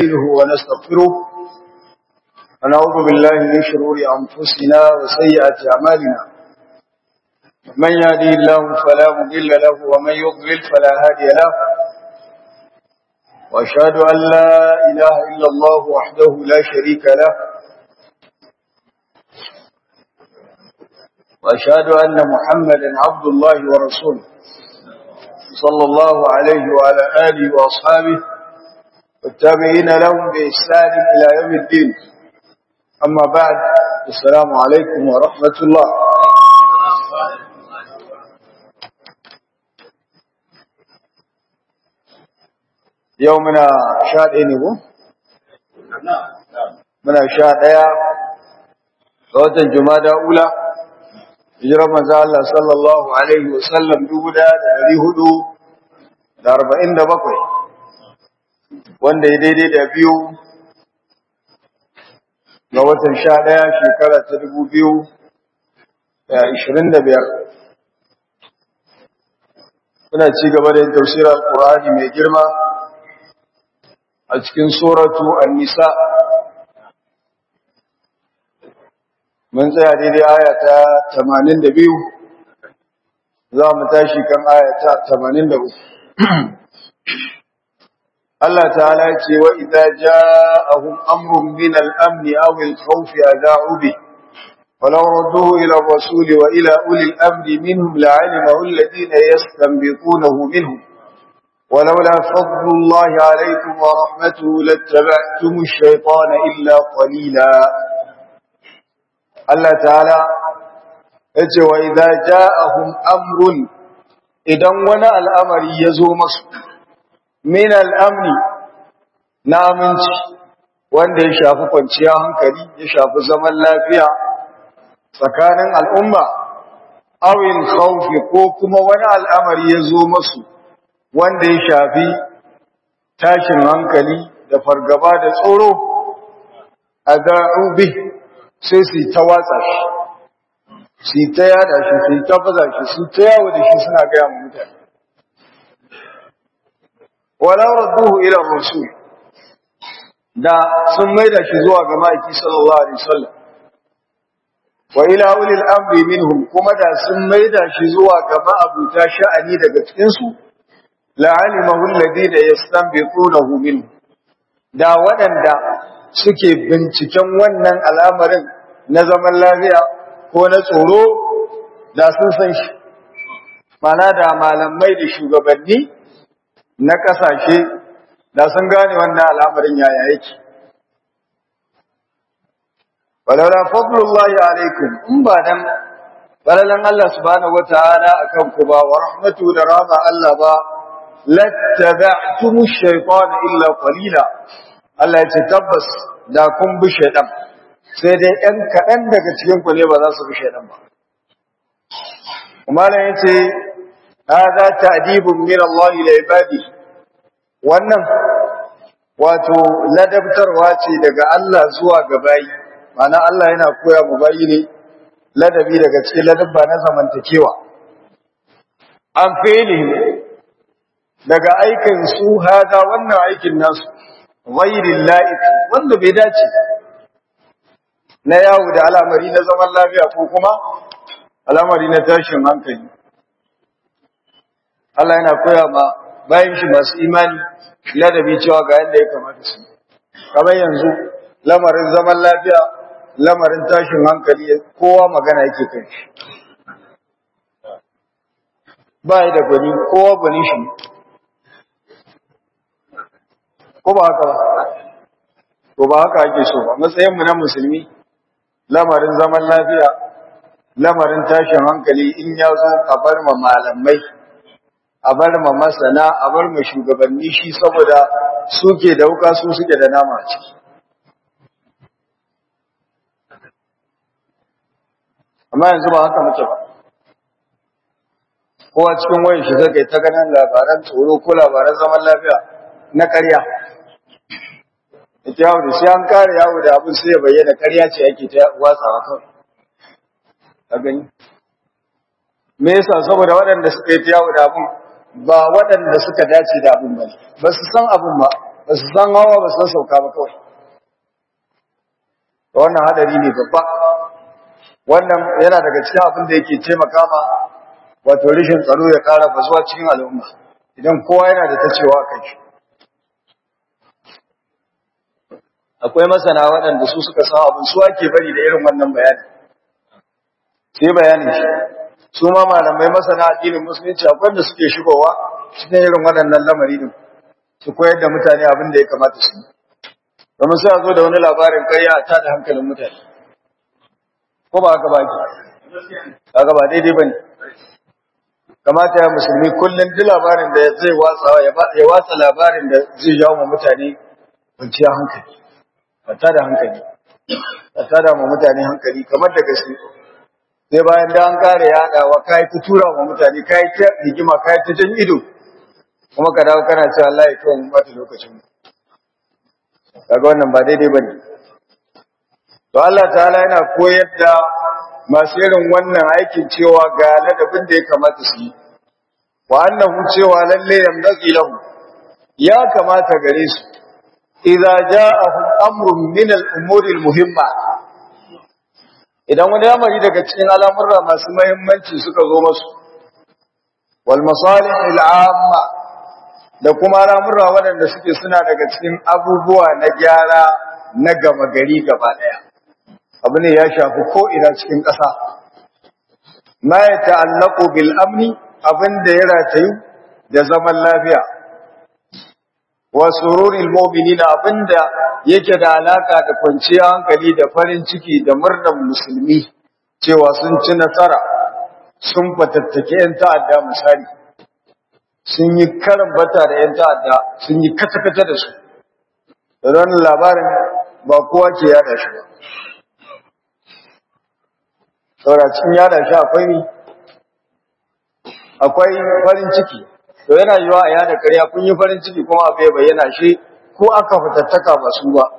ونستعينه ونستغفره ونعوذ بالله من شرور أنفسنا وسيئات أعمالنا من يهده الله فلا مضل له ومن يضلل فلا هادي له وأشهد أن لا إله إلا الله وحده لا شريك له وأشهد أن محمدا عبد الله ورسوله صلى الله عليه وعلى آله وأصحابه والتابعين لهم بإحسان إلى يوم الدين أما بعد السلام عليكم ورحمة الله. يومنا شاد إنه منا شاد يا صوت الجمادى أولى hijirar manzo Allah sallallahu alaihi wasallam 1447 wanda ya daidai da biyu ga watan 11 shekara ta 2025 muna ci gaba da yin tafsirin alqur'ani mai girma a cikin suratu an-nisa mun tsaya daidai aya ta 82 za mu tashi kan aya ta 83 Allah ta'ala ce wa idza ja'ahum amrun min al-amn aw al-khawf adha'u bi walau radduhu ila ar-rasul wa ila uli al-amri minhum la'alimahu alladhina yastanbitunahu minhum ولولا فضل الله عليكم ورحمته لاتبعتم الشيطان إلا قليلا Allah ta'ala ya ce wa idza ja'ahum amrun idan wani al'amari ya zo masu min al'amni na aminci wanda ya shafi kwanciyar hankali ya shafi zaman lafiya tsakanin al'umma awil khawfi ko kuma wani al'amari ya zo masu wanda ya shafi tashin hankali da fargaba da tsoro adha'u bih sai su ta watsa shi su ta yada shi su ta baza shi su ta yawo da shi suna gaya mu mutane walau radduhu ila rasul da sun maida shi zuwa ga ma'aiki sallallahu alaihi wasallam wa ila ulil amri minhum kuma da sun maida shi zuwa ga ma'abuta sha'ani daga cikin su la'alimahu alladhina yastanbitunahu minhu da waɗanda suke binciken wannan al'amarin na zaman lafiya ko na tsoro da sun san shi mana da malamai da shugabanni na kasashe da sun gane wannan al'amarin yaya yake walala fadlullahi alaikum in ba dan balalan Allah subhanahu wataala akan ku ba wa rahmatu da rahma Allah ba lattaba'tumu shaytana illa qalila Allah ya ce tabbas da kun bi shaidan sai dai ɗan kaɗan daga cikin ku ne ba za su bi shaidan ba. Kuma ya ce, "Hada ta'dibun min Allah ila ibadi." Wannan wato ladabtarwa ce daga Allah zuwa ga bayi. Ma'ana Allah yana koya mu bayi ne ladabi daga cikin ladabba na zamantakewa. An fili daga aikin su hada wannan aikin nasu. Ghairin la'ik wanda bai dace na yawo da al'amari na zaman lafiya ko kuma al'amari na tashin hankali. Allah yana koya ma bayan shi masu imani ladabi cewa ga yadda ya kamata su. Kamar yanzu lamarin zaman lafiya, lamarin tashin hankali kowa magana yake kai shi. Ba da gwani, kowa gwani shi. Ko ba haka ba to ba haka ake so ba matsayin mu na musulmi lamarin zaman lafiya lamarin tashin hankali in ya zo a bar ma malamai a bar ma masana a bar ma shugabanni shi saboda suke da wuka su suke da nama a ciki amma yanzu ba haka muke ba kowa cikin wayan shi zai ta ganin labaran tsoro ko labaran zaman lafiya na ƙarya ita yawo da sai an kare yawo da abin sai ya bayyana ƙarya ce ake ta watsawa kawai a gani me yasa saboda waɗanda suka yi ta yawo da abin ba waɗanda suka dace da abin ba ba su san abin ba ba su san hawa ba su san sauka ba kawai. Wannan hadari ne babba. Wannan yana daga cikin abin da yake taimaka ma wato rishin tsaro ya ƙara bazuwa cikin al'umma idan kowa yana da ta cewa kai shi. Akwai masana waɗanda su suka san abin su ake bari da irin wannan bayani. Sai bayanin shi. Su ma malamai masana addinin musulunci akwai da suke shigowa cikin irin waɗannan lamari din su koyar da mutane abin da ya kamata su yi. Domin sai a zo da wani labarin ƙarya a tada hankalin mutane. Ko ba haka ba ki? Haka ba daidai ba ne. Kamata ya musulmi kullum duk labarin da zai watsawa ya watsa labarin da zai jawo wa mutane kwanciyar hankali. Ka tada hankali. Ka tada wa mutane hankali kamar da gaske. Sai bayan da an kare yaɗawa kai ta tura wa mutane kai ta hikima kai ta jan ido. Kuma ka dawo kana cewa Allah ya kawo mu bata lokacin mu. Kaga wannan ba daidai bane. To Allah ta'ala yana koyar da masu irin wannan aikin cewa ga ladabin da ya kamata su yi. Wa annahu cewa lalle yamdaki lahu ya kamata gare su idza ja'ahum amrun min al-umuri al-muhimma idan wani amari daga cikin al'amurra masu muhimmanci suka zo musu wal masalih al-amma da kuma al'amurra waɗanda suke suna daga cikin abubuwa na gyara na gama gari gaba ɗaya. Abu ne ya shafi ko'ina cikin ƙasa. Ma ya ta'allaƙo bil amni abin da ya ratayu da zaman lafiya. Wa sururil mu'minina abin da yake da alaƙa da kwanciyar hankali da farin ciki da murnar musulmi cewa sun ci nasara, sun fatattake ‘yan ta'adda misali. Sun yi karin bata da ‘yan ta'adda, sun yi kata-kata da su. Da wannan labarin ba kowa ke yada shi ba. Saboda cikin yada shi akwai farin ciki. To yana yiwa a yada ƙarya kun yi farin ciki kuma abu ya bayyana shi ko aka fitattaka ba su ba.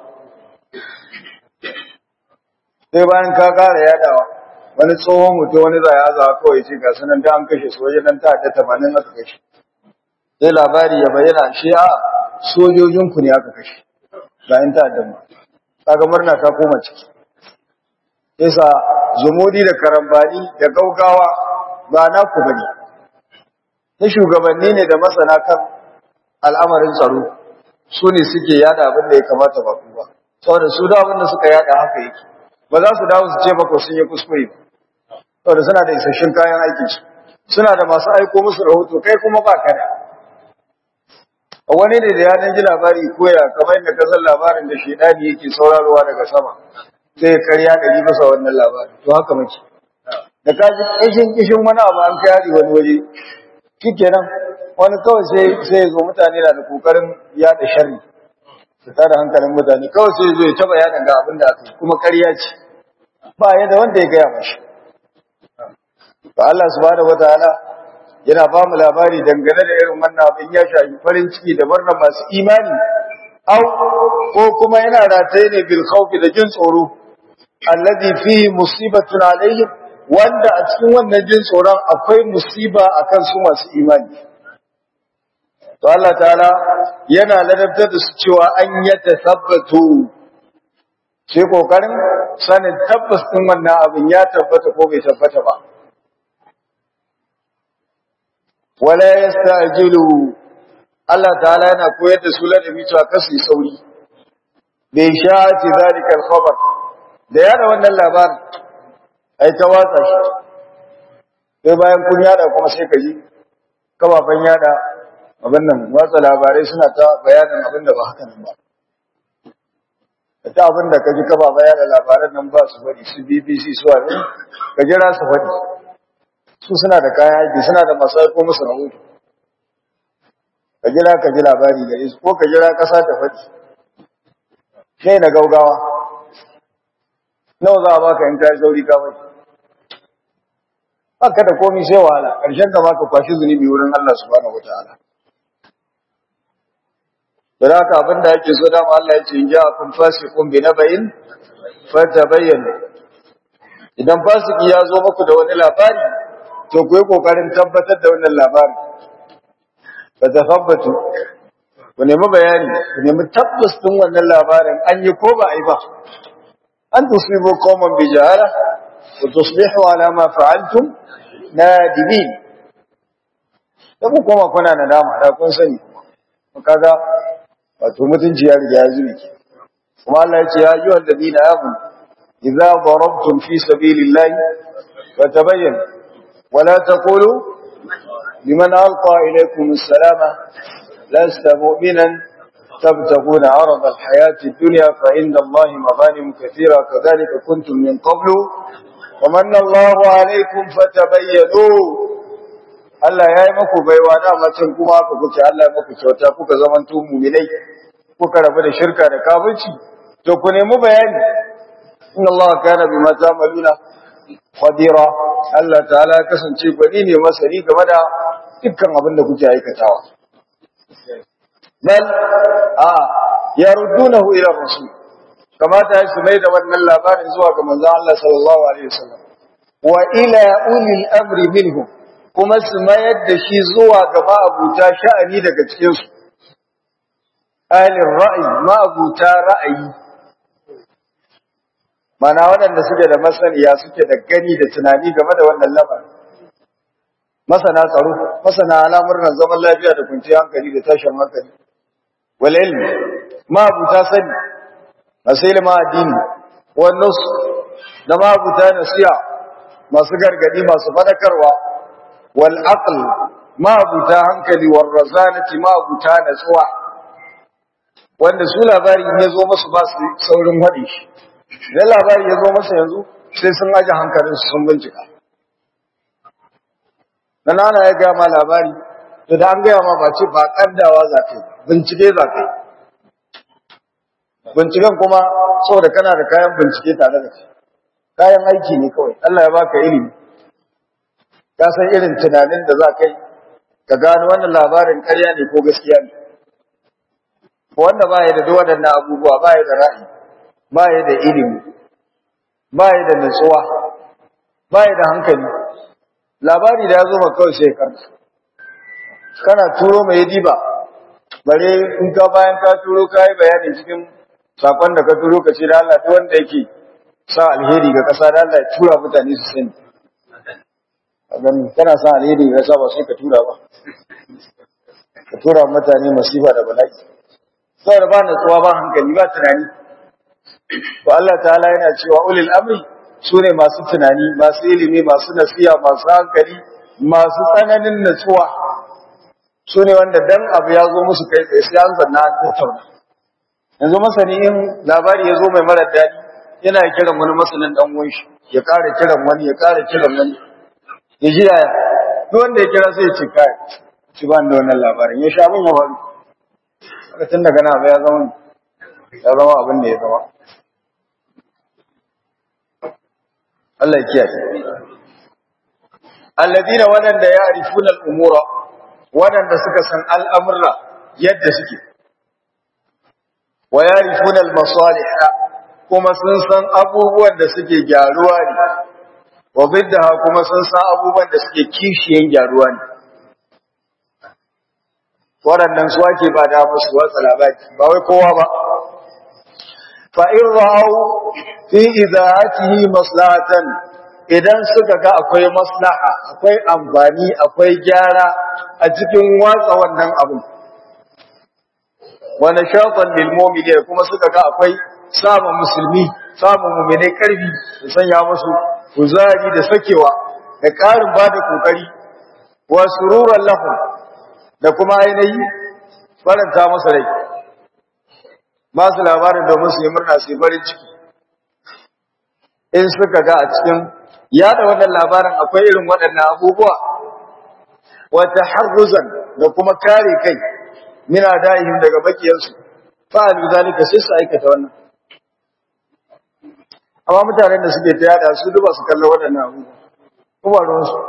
Sai bayan ka ƙara yadawa, wani tsohon mutum wani zai azawa kawai ce ga sanan da an kashe su wajen nan ta'adda 80 aka kashe. Sai labari ya bayyana shi a sojojinku ne aka kashe. Bayan ta'addan ba. Kaga murna ta koma ciki. Yasa zumudi da karambani da gaugawa ba naku bane. Na shugabanni ne da masana kan al'amarin tsaro su ne suke yada abin da ya kamata ba ku ba. Saboda su da abin da suka yada haka yake. Ba za su dawo su ce maka sun yi kuskure ba. Saboda suna da isasshen kayan aiki su. Suna da masu aiko musu rahoto kai kuma ba ka da. Wani ne da ya dan ji labari koya kamar yadda ka san labarin da shedani yake saurarowa daga sama. Sai ya karya ɗari masa wannan labari. To haka muke. Da ka ji kishin wani abu an kayari wani waje. Shikenan wani kawai sai ya zo mutane na da kokarin yada sharri. Su tada hankalin mutane kawai sai ya zo ya taba yadan ga abin da aka yi kuma ƙarya ce. Ba yadda wanda ya gaya mashi. To Allah subhanahu wataala yana ba mu labari dangane da irin wannan abin ya shafi farin ciki da murnar masu imani au ko kuma yana rataye ne bil khawfi da jin tsoro alladhi fihi musibatun alaihim wanda a cikin wannan jin tsoron akwai musiba akan su masu imani to Allah ta'ala yana ladabtar da su cewa an yatasabbatu sai kokarin sanin tabbas din wannan abin ya tabbata ko bai tabbata ba wala yastajilu Allah ta'ala yana koyar da su ladabi cewa kasu sauri bai sha'ati zalika al-khabar da yana wannan labarin ai ta watsa shi sai bayan kun yada kuma sai ka ji kafafen yada abin nan watsa labarai suna ta bayanin abin da ba haka nan ba ta abin da ka ji kafafen yada labaran nan ba su bari su BBC su wani ka jira su faɗi su suna da kayan aiki suna da masu aiko musu rahoto ka jira ka ji labari gare su ko ka jira ƙasa ta faɗi sai na gaugawa nawa za a baka in ka yi sauri ka faɗi baka da komai sai wahala ƙarshen ka baka kwashi zunubi wurin Allah subhanahu wataala da haka abin da yake so dama Allah ya ce in ja kun fasiqun bi naba'in fatabayyanu idan fasiki ya zo muku da wani labari to ku yi kokarin tabbatar da wannan labari fa tafabbatu ku nemi bayani ku nemi tabbas din wannan labarin an yi ko ba a yi ba an tusbihu qauman bi jahala wa tusbihu ala ma fa'altum nadimin dan ku koma kuna nadama da kun sani kaga wato mutunci ya riga ya zubi kuma Allah ya ce ya ayyuhal ladina amanu idza darabtum fi sabilillahi fatabayyanu wa la taqulu liman alqa ilaykum as-salama lasta mu'minan تبتغون عرض الحياة الدنيا فإن الله مغانم كثيرة كذلك كنتم من قبل ومن الله عليكم فتبينوا Allah ya yi maku baiwa damacin kuma haka kuke Allah ya maku kyauta kuka zamanto mu'minai kuka rabu da shirka da kafirci to ku nemi bayani inna Allah kana bima ta'maluna qadira Allah ta'ala ya kasance gwani ne masani game da dukkan abin da kuke aikatawa bal yaruddunahu ila rasul kamata su mai da wannan labarin zuwa ga manzon Allah sallallahu alaihi wasallam wa ila ulil amri minhum kuma su mayar da shi zuwa ga ma'abuta sha'ani daga cikinsu, ailin ra'ayi, ma'abuta ra'ayi, mana waɗanda suke da masaniya suke da gani da tunani game da wannan lamarin. Masana tsaro, masana al'amuran zaman lafiya da kwanciyar hankali da tashin hankali. Wal ilmi, ma'abuta sani, masu ilimin addini, wannan su, da ma'abuta nasiya, masu gargadi, masu fadakarwa, والعقل ما abuta hankali warrazanati ma abuta natsuwa wanda su labari ne zo musu ba su saurin hadi shi dan labari ya zo musu yanzu sai sun aje hankalin su sun bincika dan ana ya ga ma labari to da an ga ma ba ce ba kaddawa za ka bincike za ka binciken kuma saboda kana da kayan bincike tare da kai kayan aiki ne kawai Allah ya baka ilimi ka san irin tunanin da za ka yi ka gano wannan labarin ƙarya ne ko gaskiya ne wanda ba ya da duk waɗannan abubuwa ba ya da ra'ayi ba ya da ilimi ba ya da nutsuwa ba ya da hankali labari da ya zo ma kawai sai karka kana turo mai diba bare in ka bayan ka turo ka yi bayani cikin sakon da ka turo ka ce da Allah duk wanda yake sa alheri ga ƙasa da Allah ya tura mutane su sani gani kana sa alheri ga sa ba sai ka tura ba ka tura mutane masifa da bala'i saboda ba natsuwa ba hankali ba tunani to Allah ta'ala yana cewa ulil amri sune masu tunani masu ilimi masu nasiha masu hankali masu tsananin natsuwa sune wanda dan abu ya zo musu kai tsaye sai an zanna an tattauna yanzu masani in labari ya zo mai marar daɗi yana kiran wani masanin dan uwan shi ya ƙara kiran wani ya ƙara kiran wani ya ji yaya duk wanda ya kira sai ya ce kai ci ba da wannan labarin ya sha abin ya faru aka tun daga na ya zama abin da ya zama Allah ya kiyaye alladina wadanda ya arifuna al-umura wadanda suka san al'amura yadda suke wa yarifuna al-masalih kuma sun san abubuwan da suke gyaruwa ne wa biddaha kuma sun san abubuwan da suke kishiyen gyaruwa ne waɗannan su ake ba da musu watsa labari ba wai kowa ba fa in ra'u fi idaatihi maslahatan idan suka ga akwai maslaha akwai amfani akwai gyara a cikin watsa wannan abu wa nashatan lil mu'minin kuma suka ga akwai samun musulmi samun mu'minai karfi su sanya musu kuzari da sakewa da ƙarin ba da ƙoƙari wa sururan lahum da kuma ainihi faranta masa rai ba su labarin domin su yi murna su yi farin ciki in suka ga a cikin yada wannan labarin akwai irin waɗannan abubuwa wata harruzan da kuma kare kai mina da'ihim daga bakiyarsu fa'alu zalika sai su aikata wannan amma mutanen da suke ta yada su duba su kalla waɗannan abubuwa kuma ruwansu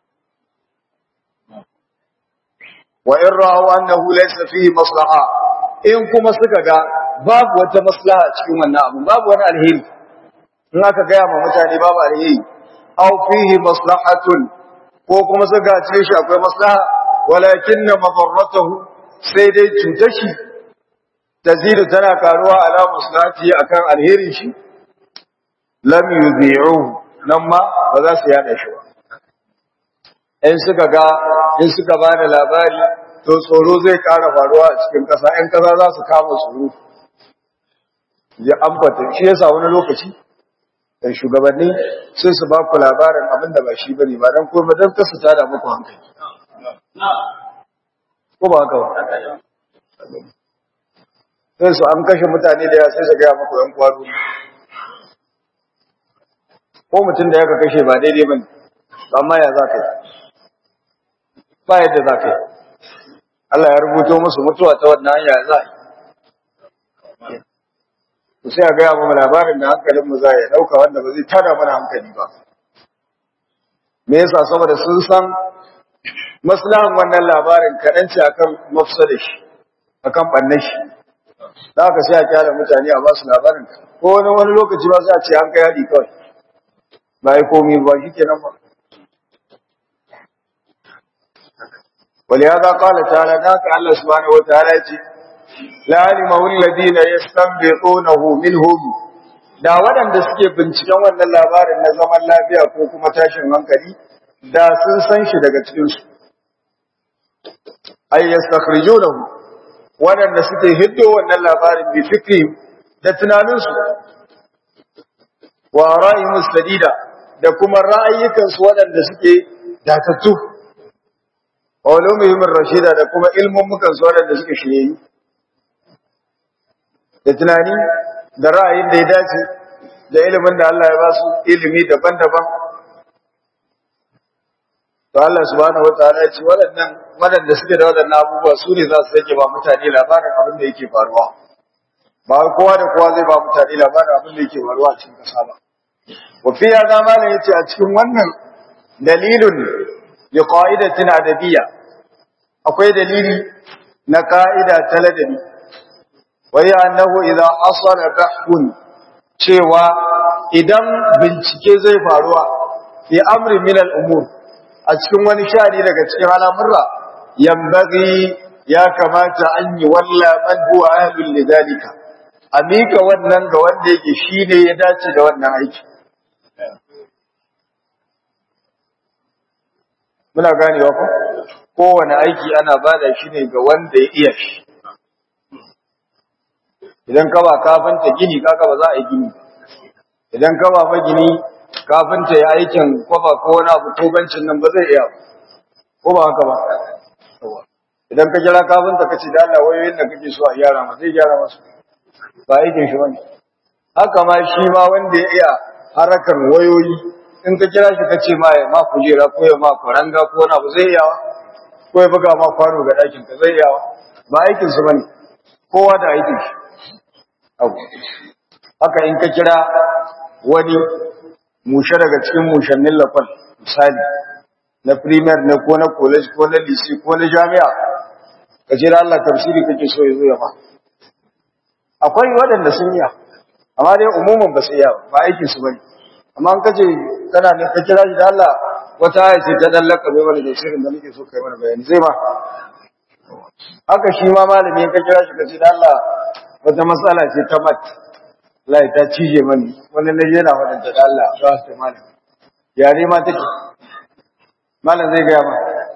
wa in ra'aw annahu laysa fihi maslaha in kuma suka ga babu wata maslaha cikin wannan abu babu wani alheri in aka ga ma mutane babu alheri aw fihi maslahatun ko kuma suka ce shi akwai maslaha walakinna madarratuhu sai dai cutar shi tazidu tana karuwa ala muslati akan alherin shi lam yudhi'u nan ma ba za su yada shi ba in suka ba da labari to tsoro zai kara faruwa a cikin kasa in kasa za su kama tsoro ya ambata shi yasa wani lokaci da shugabanni sai su ba ku labarin abin da ba shi bane ba dan kuma dan kasu tada muku hankali ko ba haka ba sai su an kashe mutane da ya sai su ga muku yan kwaro ko mutum da ya kashe ba daidai bane amma ya za ka yi ba yadda za ka yi Allah ya rubuto musu mutuwa ta wannan hanya za yi sai a gaya mu labarin da hankalinmu za ya ɗauka wanda ba zai tada mana hankali ba me yasa saboda sun san maslahan wannan labarin kaɗan ce akan mafsada shi akan ɓannan shi da haka sai a kyala mutane a ba su labarin ko wani lokaci ba sai a ce an kai haɗi kawai ba yi komi ba shi kenan ba ولهذا قال تعالى ذاك الله سبحانه وتعالى لعلمه الذين يستنبطونه منهم da waɗanda suke binciken wannan labarin na zaman lafiya ko kuma tashin hankali da sun san shi daga cikin su ay yastakhrijunahu waɗanda suke hiddo wannan labarin bi fikri da tunanin su wa ra'ayin sadida da kuma ra'ayyukan su waɗanda suke datattu ulumihim rashida da kuma ilmun mukan su waɗanda suke shirye da tunani da ra'ayin da ya dace da ilimin da Allah ya ba su ilimi daban-daban to Allah subhanahu wataala ya ce waɗanda suke da waɗannan abubuwa su ne za su sake ba mutane labarin abin da yake faruwa ba kowa da kowa zai ba mutane labarin abin da yake faruwa a cikin ƙasa ba wa fi hadha ma la yace a cikin wannan dalilun li qa'idatin adabiyya akwai dalili na ka'ida ta ladabi wai annahu idza asala bahthun cewa idan bincike zai faruwa fi amri min al-umur a cikin wani shari daga cikin al'amurra yambagi ya kamata an yi walla man huwa ahlul lidalika amika wannan ga wanda yake shine ya dace da wannan aiki muna ganewa ko kowane aiki ana bada shi ne ga wanda ya iya shi idan ka ba kafinta gini kaka ba za a yi gini idan ka ba magini kafinta ya aikin kwafa ko wani abu tobancin nan ba zai iya ko ba haka ba idan ka kira kafinta ka ce da Allah wayoyin da kake so a gyara ma zai gyara masu ba aikin shi bane haka ma shi ma wanda ya iya harakan wayoyi in ka kira shi ka ce ma ya ma kujera ko ya ma kwaranga ko wani abu zai iya ko ya buga ma kwano ga ɗakin ka zai iya ba aikin su bane kowa da aikin shi haka in ka kira wani mushe daga cikin mushannin lafal misali na premier ne ko na college ko na lycée ko na jami'a ka jira Allah tafsiri kake so ya zo ya ba akwai waɗanda sun yi amma dai umuman ba su iya ba aikin su bane amma an kace kana ne ka kira shi da Allah wata aya ce ta dallaka bai mana tafsirin da nake so kai mana bayani zai ma haka shi ma malami ka kira shi ka ce da Allah wata matsala ce ta mat lai ta cije mani wani na yana wadanda da Allah ba su malam yare ma take malam zai gaya ma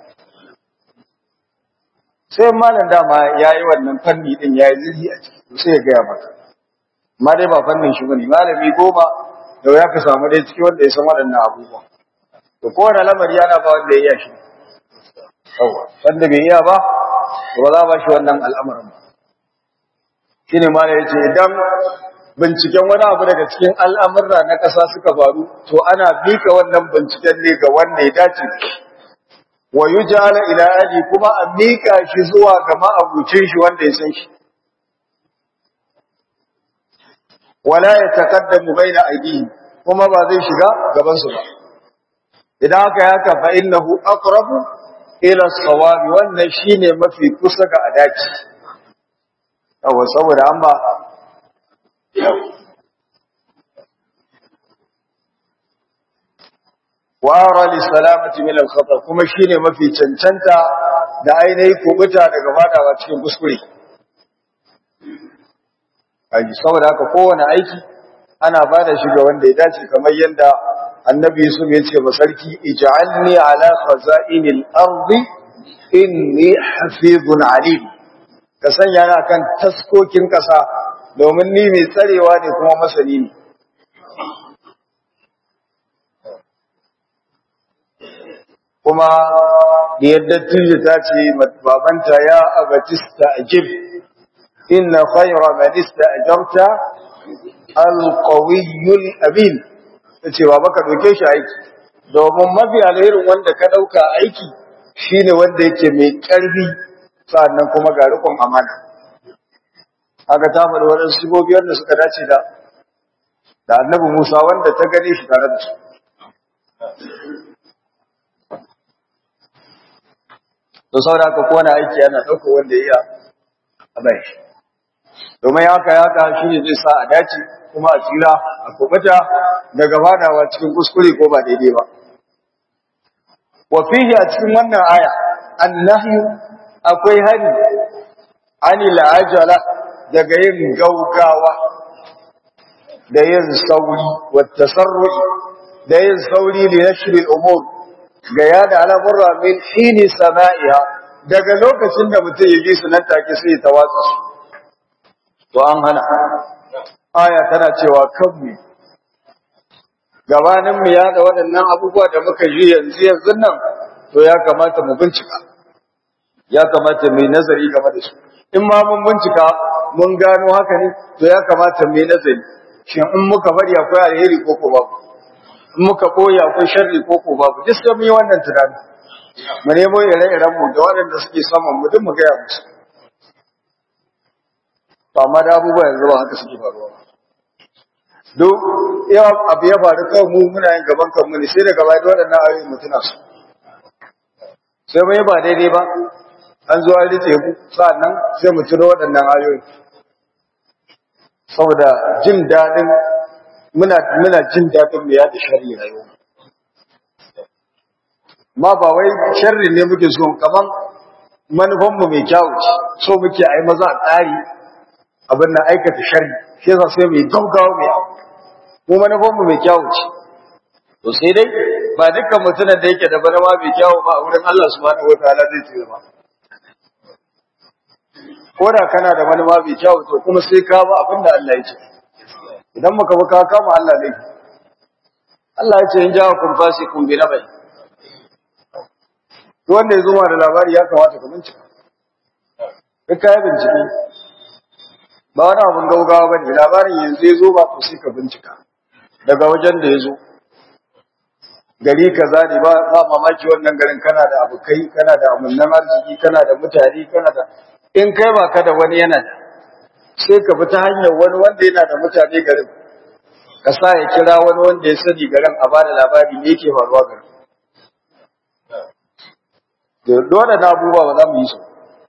sai malam dama yayi wannan fanni din yayi zuri a ciki sai ya gaya maka amma dai ba fannin shi bane malami goma da ya ka samu dai ciki wanda ya san waɗannan abubuwa to kowane lamari yana ba wanda ya iya shi wanda bai iya ba to ba za ba shi wannan al'amarin ba shine ma da yace idan binciken wani abu daga cikin al'amurra na ƙasa suka faru to ana bika wannan binciken ne ga wanda ya dace wa yujala ila ali kuma a mika shi zuwa ga ma'abucin shi wanda ya san shi wala yataqaddamu baina aydihi kuma ba zai shiga gaban su ba idan aka yaka fa innahu aqrabu ila as-sawabi wannan shine mafi kusa ga adaci yawa saboda an ba wara li salamati min al-khata kuma shine mafi cancanta da ainihi kubuta daga fadawa cikin kuskure aji saboda haka kowane aiki ana bada shi ga wanda ya dace kamar yadda annabi Yusuf ya ce ba sarki ij'alni ala khaza'inil ardi inni hafizun alim ka sanya ni akan taskokin kasa domin ni mai tsarewa ne kuma masani ne kuma da yadda tije ta ce babanta ya abatista ajib inna khayra man ista'jarta alqawiyyul amin tace baba ka doke shi aiki domin mafi alherin wanda ka dauka aiki shine wanda yake mai karfi sannan kuma ga rikon amana aka ta faɗi wadansu sigobi wanda suka dace da annabi Musa wanda ta gane shi tare da su to saboda haka kowane aiki yana ɗauka wanda ya iya a bai domin haka shi ne zai sa a dace kuma a tsira a kubuta daga fadawa cikin kuskure ko ba daidai ba wa fihi a cikin wannan aya annahi akwai hani anil ajala daga yin gaugawa da yin sauri wa tasarru'i da yin sauri li nashri al-umur ga yada al'amurra min hini sama'iha daga lokacin da mutum ya ji su nan take sai ta watsa su to an hana aya tana cewa kanmu gabanin mu yada waɗannan abubuwa da muka ji yanzu nan to ya kamata mu bincika ya kamata mu yi nazari game da su in ma mun bincika mun gano haka ne to ya kamata mu yi nazari shin in muka bari akwai alheri ko ko babu in muka koyi akwai sharri ko ko babu duk sai mu yi wannan tunani mu nemo ire-iren mu da waɗanda suke saman mu duk mu gaya musu to amma da abubuwa yanzu ba haka suke faruwa ba duk yawa abu ya faru kawai mu muna yin gaban kanmu ne sai daga baya waɗannan ayoyin mu tuna su sai mu yi ba daidai ba an zo an rike ku sa'annan sai mu tuno waɗannan ayoyi saboda jin daɗin muna jin daɗin mu yada sharri rayuwa ma ba wai sharri ne muke so kaman manufan mu mai kyau so muke ai maza a tsari abin nan aikata sharri shi yasa sai mai gaugawa mai abu mu manufan mu mai kyau ce to sai dai ba dukkan mutumin da yake da bana ma mai kyau ba a wurin Allah subhanahu wataala zai tsira ba ko da kana da manufa mai kyau to kuma sai ka ba abin da Allah ya ce idan muka bi ka kama Allah ne Allah ya ce in ja'a kun fasikun bi nabai to wanda ya zuma da labari ya kamata ka bincika kai ka bincike ba wani abin gaugawa ba ne labarin yanzu ya zo ba to sai ka bincika daga wajen da ya zo gari kaza ne ba mamaki wannan garin kana da abokai kana da amunnan arziki kana da mutane kana da in kai ba ka da wani yana da sai ka bi ta hanyar wani wanda yana da mutane garin ka sa ya kira wani wanda ya sani garin a bada labari ne yake faruwa garin da dole na abubuwa ba za mu yi su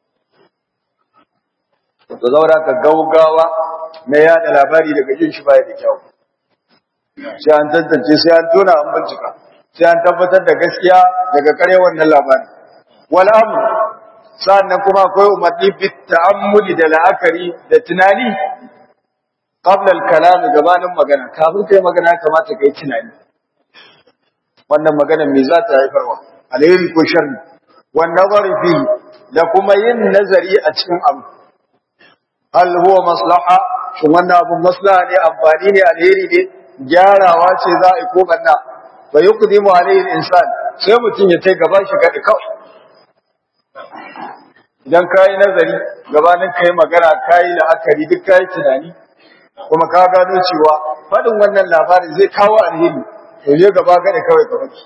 da zaura ka gaugawa na yada labari daga jin shi baya da kyau sai an tantance sai an tona an bincika sai an tabbatar da gaskiya daga kare wannan labari wal amr sannan kuma akwai umarni bit ta'ammuli da la'akari da tunani qabla al-kalam gabanin magana kafin kai magana kamata kai tunani wannan magana me za ta haifarwa alheri ko sharri wan nazari fi da kuma yin nazari a cikin abu hal huwa maslaha shin wannan abu maslaha ne amfani ne alheri ne gyarawa ce za a yi ko banna fa yuqdimu alayhi al-insan sai mutun ya tai gaban shi gadi kawai idan ka yi nazari gabanin ka yi magana ka yi la'akari duk ka yi tunani kuma ka gano cewa faɗin wannan labarin zai kawo alheri to je gaba gada kawai ka baki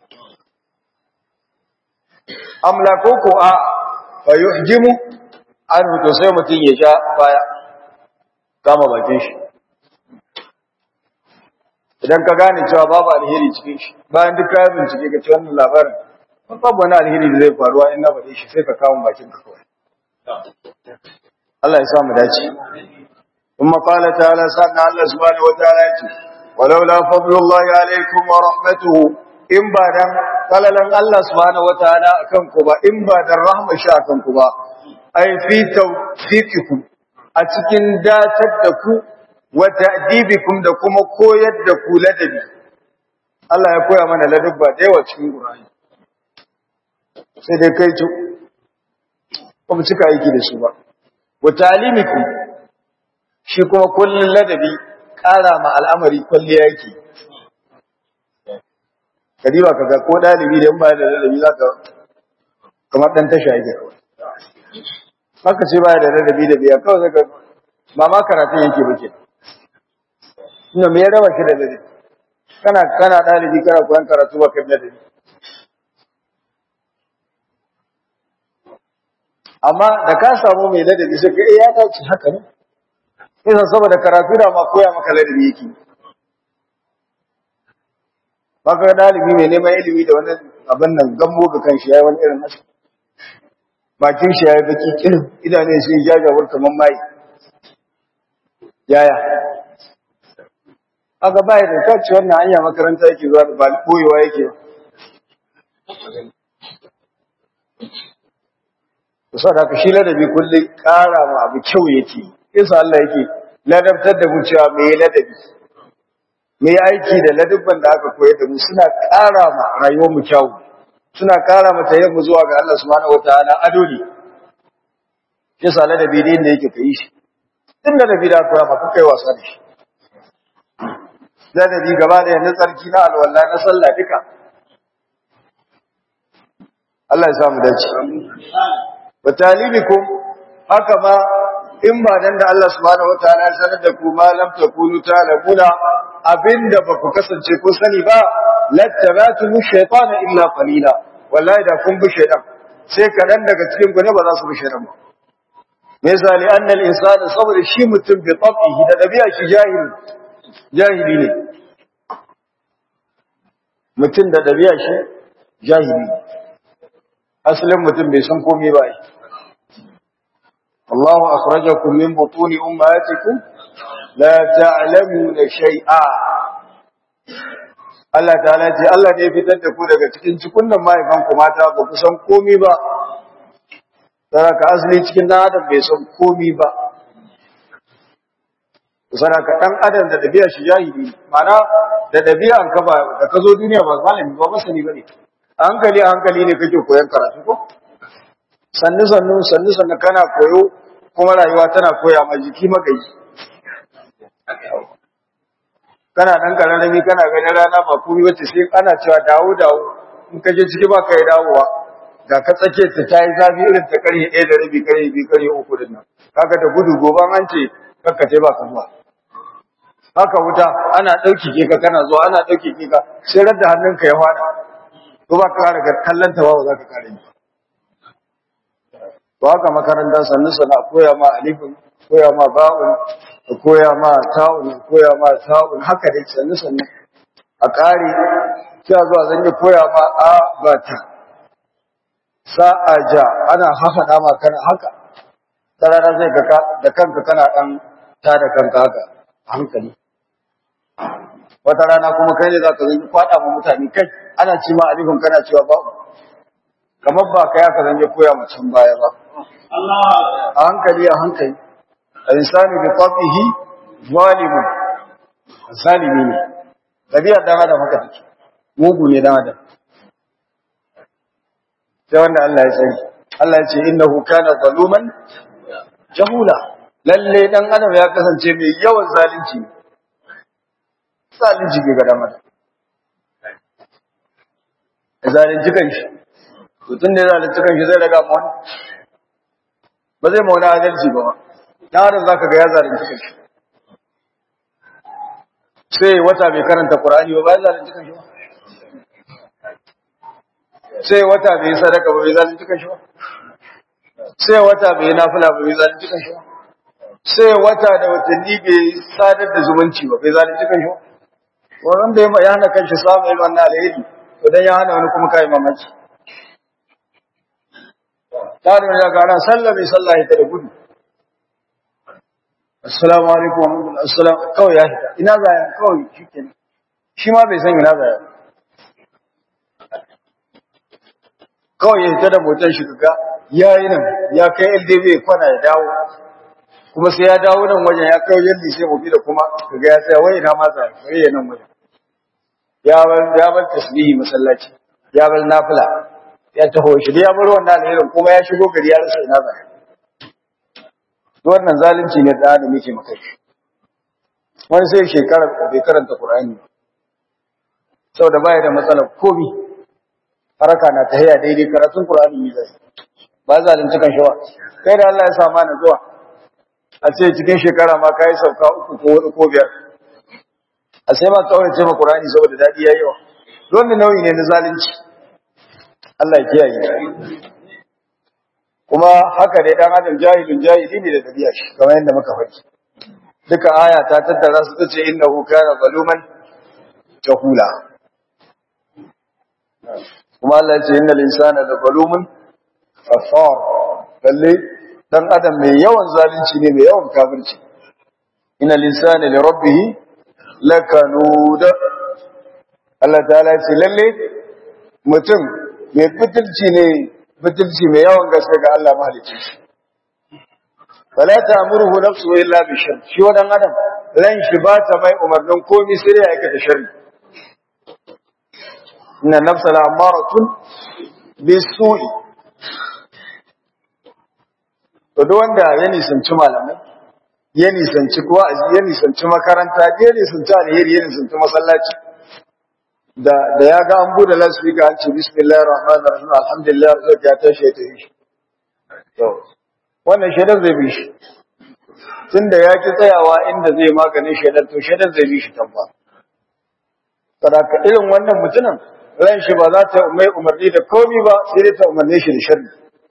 amla ko a fa yuhjimu an to sai mutum ya sha baya kama bakin shi idan ka gane cewa babu alheri cikin shi bayan duk ka yi bincike ka ci wannan labarin babu wani alheri da zai faruwa in na faɗe shi sai ka kawo bakin ka kawai Allah ya sa mu dace kuma qala ta'ala sanna Allah subhanahu wa ta'ala yace walaula fadlullahi alaykum wa rahmatuhu in ba dan falalan Allah subhanahu wa ta'ala akan ku ba in ba dan rahmar shi akan ku ba ai fi tawfiqikum a cikin datar da ku wa ta'dibikum da kuma koyar da ku ladabi Allah ya koya mana ladabba da yawa cikin Qur'ani sai dai kai ba mu cika aiki da su ba wa ta'limikum shi kuma kullun ladabi ƙara ma al'amari kulliya yake kadiba kaga ko dalibi da in ba da ladabi zaka kamar dan tasha yake haka ce ba da ladabi da biya kawai zaka ba ma karatun yake bake ina me ya raba shi da ladabi kana dalibi kana koyan karatu ba kai da ladabi amma da ka samu mai ladabi sai ka ya dace haka ne sai saboda karatu da ma koya maka ladabi yake baka dalibi mai neman ilimi da wani abin nan gambo ga kanshi yayi wani irin haske bakin shi yayi baki kilin idanun shi jajawar kaman mai yaya aka bai da tace wannan hanya makaranta yake zuwa ba koyewa yake saboda haka shi ladabi kullum ƙara ma abu kyau yake yasa Allah yake ladabtar da mu cewa me ladabi me aiki da ladabban da aka koyar da mu suna ƙara ma rayuwar mu kyau suna ƙara mata yin mu zuwa ga Allah subhanahu wataala ado ne yasa ladabi din da yake kai shi din ladabi da koya maka kai wasa da shi ladabi gaba da na tsarki na alwala na sallah duka Allah ya samu dace wa talibikum haka ma in ba dan da Allah subhanahu wataala ya sanar da ku ma lam takunu ta'lamuna abinda ba ku kasance ko sani ba lattabatu shaytana illa qalila wallahi da kun bi shaytan sai kadan daga cikin ku ne ba za su bi shaytan ba misali anna al-insana sabr shi mutum bi tabihi da dabi'a shi jahili ne mutum da dabi'a shi jahili asalin mutum bai san komai ba الله أخرجكم من بطون أمهاتكم لا تعلمون شيئا Allah ta'ala ce Allah ne fitar da ku daga cikin cikunnan mahaifanku mata ba ku san komai ba saraka asali cikin dan adam bai san komai ba saraka dan adam da dabi'a shi jahili mana da dabi'an ka ba da ka zo duniya ba malami ba masani bane hankali ne kake koyon karatu ko sannu kana koyo kuma rayuwa tana koya ma jiki magayi kana dan kararrami kana ganin rana ba komai bace sai ana cewa dawo in ka je ciki ba kai dawowa ga ka tsake ta tayi zafi irin ta kare 1 da rabi kare 2 kare 3 din nan kaga da gudu goban an ce kakkace ba ka zuwa haka wuta ana dauki ke ka kana zuwa ana dauki ke ka sai radda hannunka ya fada ko ba ka kare kallon ta ba za ka kare ni to haka makaranta sannu sana koya ma alifin koya ma ba'un koya ma ta'un koya ma ta'un haka dai sannu a kare sai zuwa zan yi koya ma a ba ta sa'aja ana hafada ma kana haka tarara zai ga da kanka kana dan ta da kanka haka hankali wata rana kuma kai ne zaka zan kwada ma mutane kai ana ci ma alifin kana cewa ba'u kamar ba kai haka zan yi koya mutum baya ba a hankali al-insani bi tabihi zalimun zalimi ne dabi'a dan adam haka take mugu ne dan adam sai wanda Allah ya sani Allah ya ce innahu kana zaluman jahula lalle dan adam ya kasance mai yawan zalunci ke ga dan adam zalunci kanshi to tunda zalunci kanshi zai daga mu ba zai mauna adalci ba dan adam zaka ga ya zalunci kanshi sai wata bai karanta Qur'ani ba ya zalunci kanshi ba sai wata bai sadaka ba bai zalunci kanshi ba sai wata bai nafila ba bai zalunci kanshi ba sai wata da watanni bai sadar da zumunci ba bai zalunci kanshi ba wannan da ya hana kanshi samun ilmin na alheri to dan ya hana wani kuma kai mamaki tare da ga ran sallah bai sallahi ta da gudu assalamu alaikum wa rahmatullahi assalam kawai ya hita ina zaya kawai shikenan shi ma bai san ina zaya kawai ya hita da motar shi kaga yayi nan ya kai LDB kwana ya dawo kuma sai ya dawo nan wajen ya kai wajen lise mu bi da kuma kaga ya tsaya wai na ma za kare ya nan wajen ya bar tasbihi masallaci ya bar nafila ya taho shi da ya bar wannan alherin kuma ya shigo gari ya rasa ina zai wannan zalunci ne da muke maka wani sai shekara bai karanta Qur'ani saboda baya da matsalar komi haraka na tahiya daidai karatun Qur'ani ne zai ba zalunci kan shawa kai da Allah ya sa mana zuwa a ce cikin shekara ma kai sauka 3 ko 4 ko 5 a sai ma kawai ce ma Qur'ani saboda dadi yayi yawa wannan nauyi ne na zalunci Allah ya kiyaye kuma haka dai dan adam jahilin jahili ne da tabiya shi kamar yadda muka faɗi duka aya ta tattara su tace innahu kana zaluman jahula kuma Allah ya ce innal insana la zalumun kafar lalle dan adam mai yawan zalunci ne mai yawan kafirci innal insana li rabbih lakanud Allah ta'ala ya ce lalle mutum mai butulci mai yawan gaske ga Allah mahalicci wala ta'muruhu nafsuhu illa bi shar shi wadan adam ran shi ba ta mai umarnin komai sai ya aikata sharri inna nafsa la'amaratun bisu'i to duk wanda ya nisanci malamai ya nisanci wa'azi ya nisanci makaranta ya nisanci alheri ya nisanci masallaci da ya ga an bude lasfika an ce bismillahir rahmanir rahim alhamdulillah zai ya tashi ya tafi to wannan shedan zai bi shi tunda ya ki tsayawa inda zai maganin shedan to shedan zai bi shi tabba sadaka irin wannan mutumin ran shi ba za ta mai umarni da komai ba sai dai ta umarne shi da sharri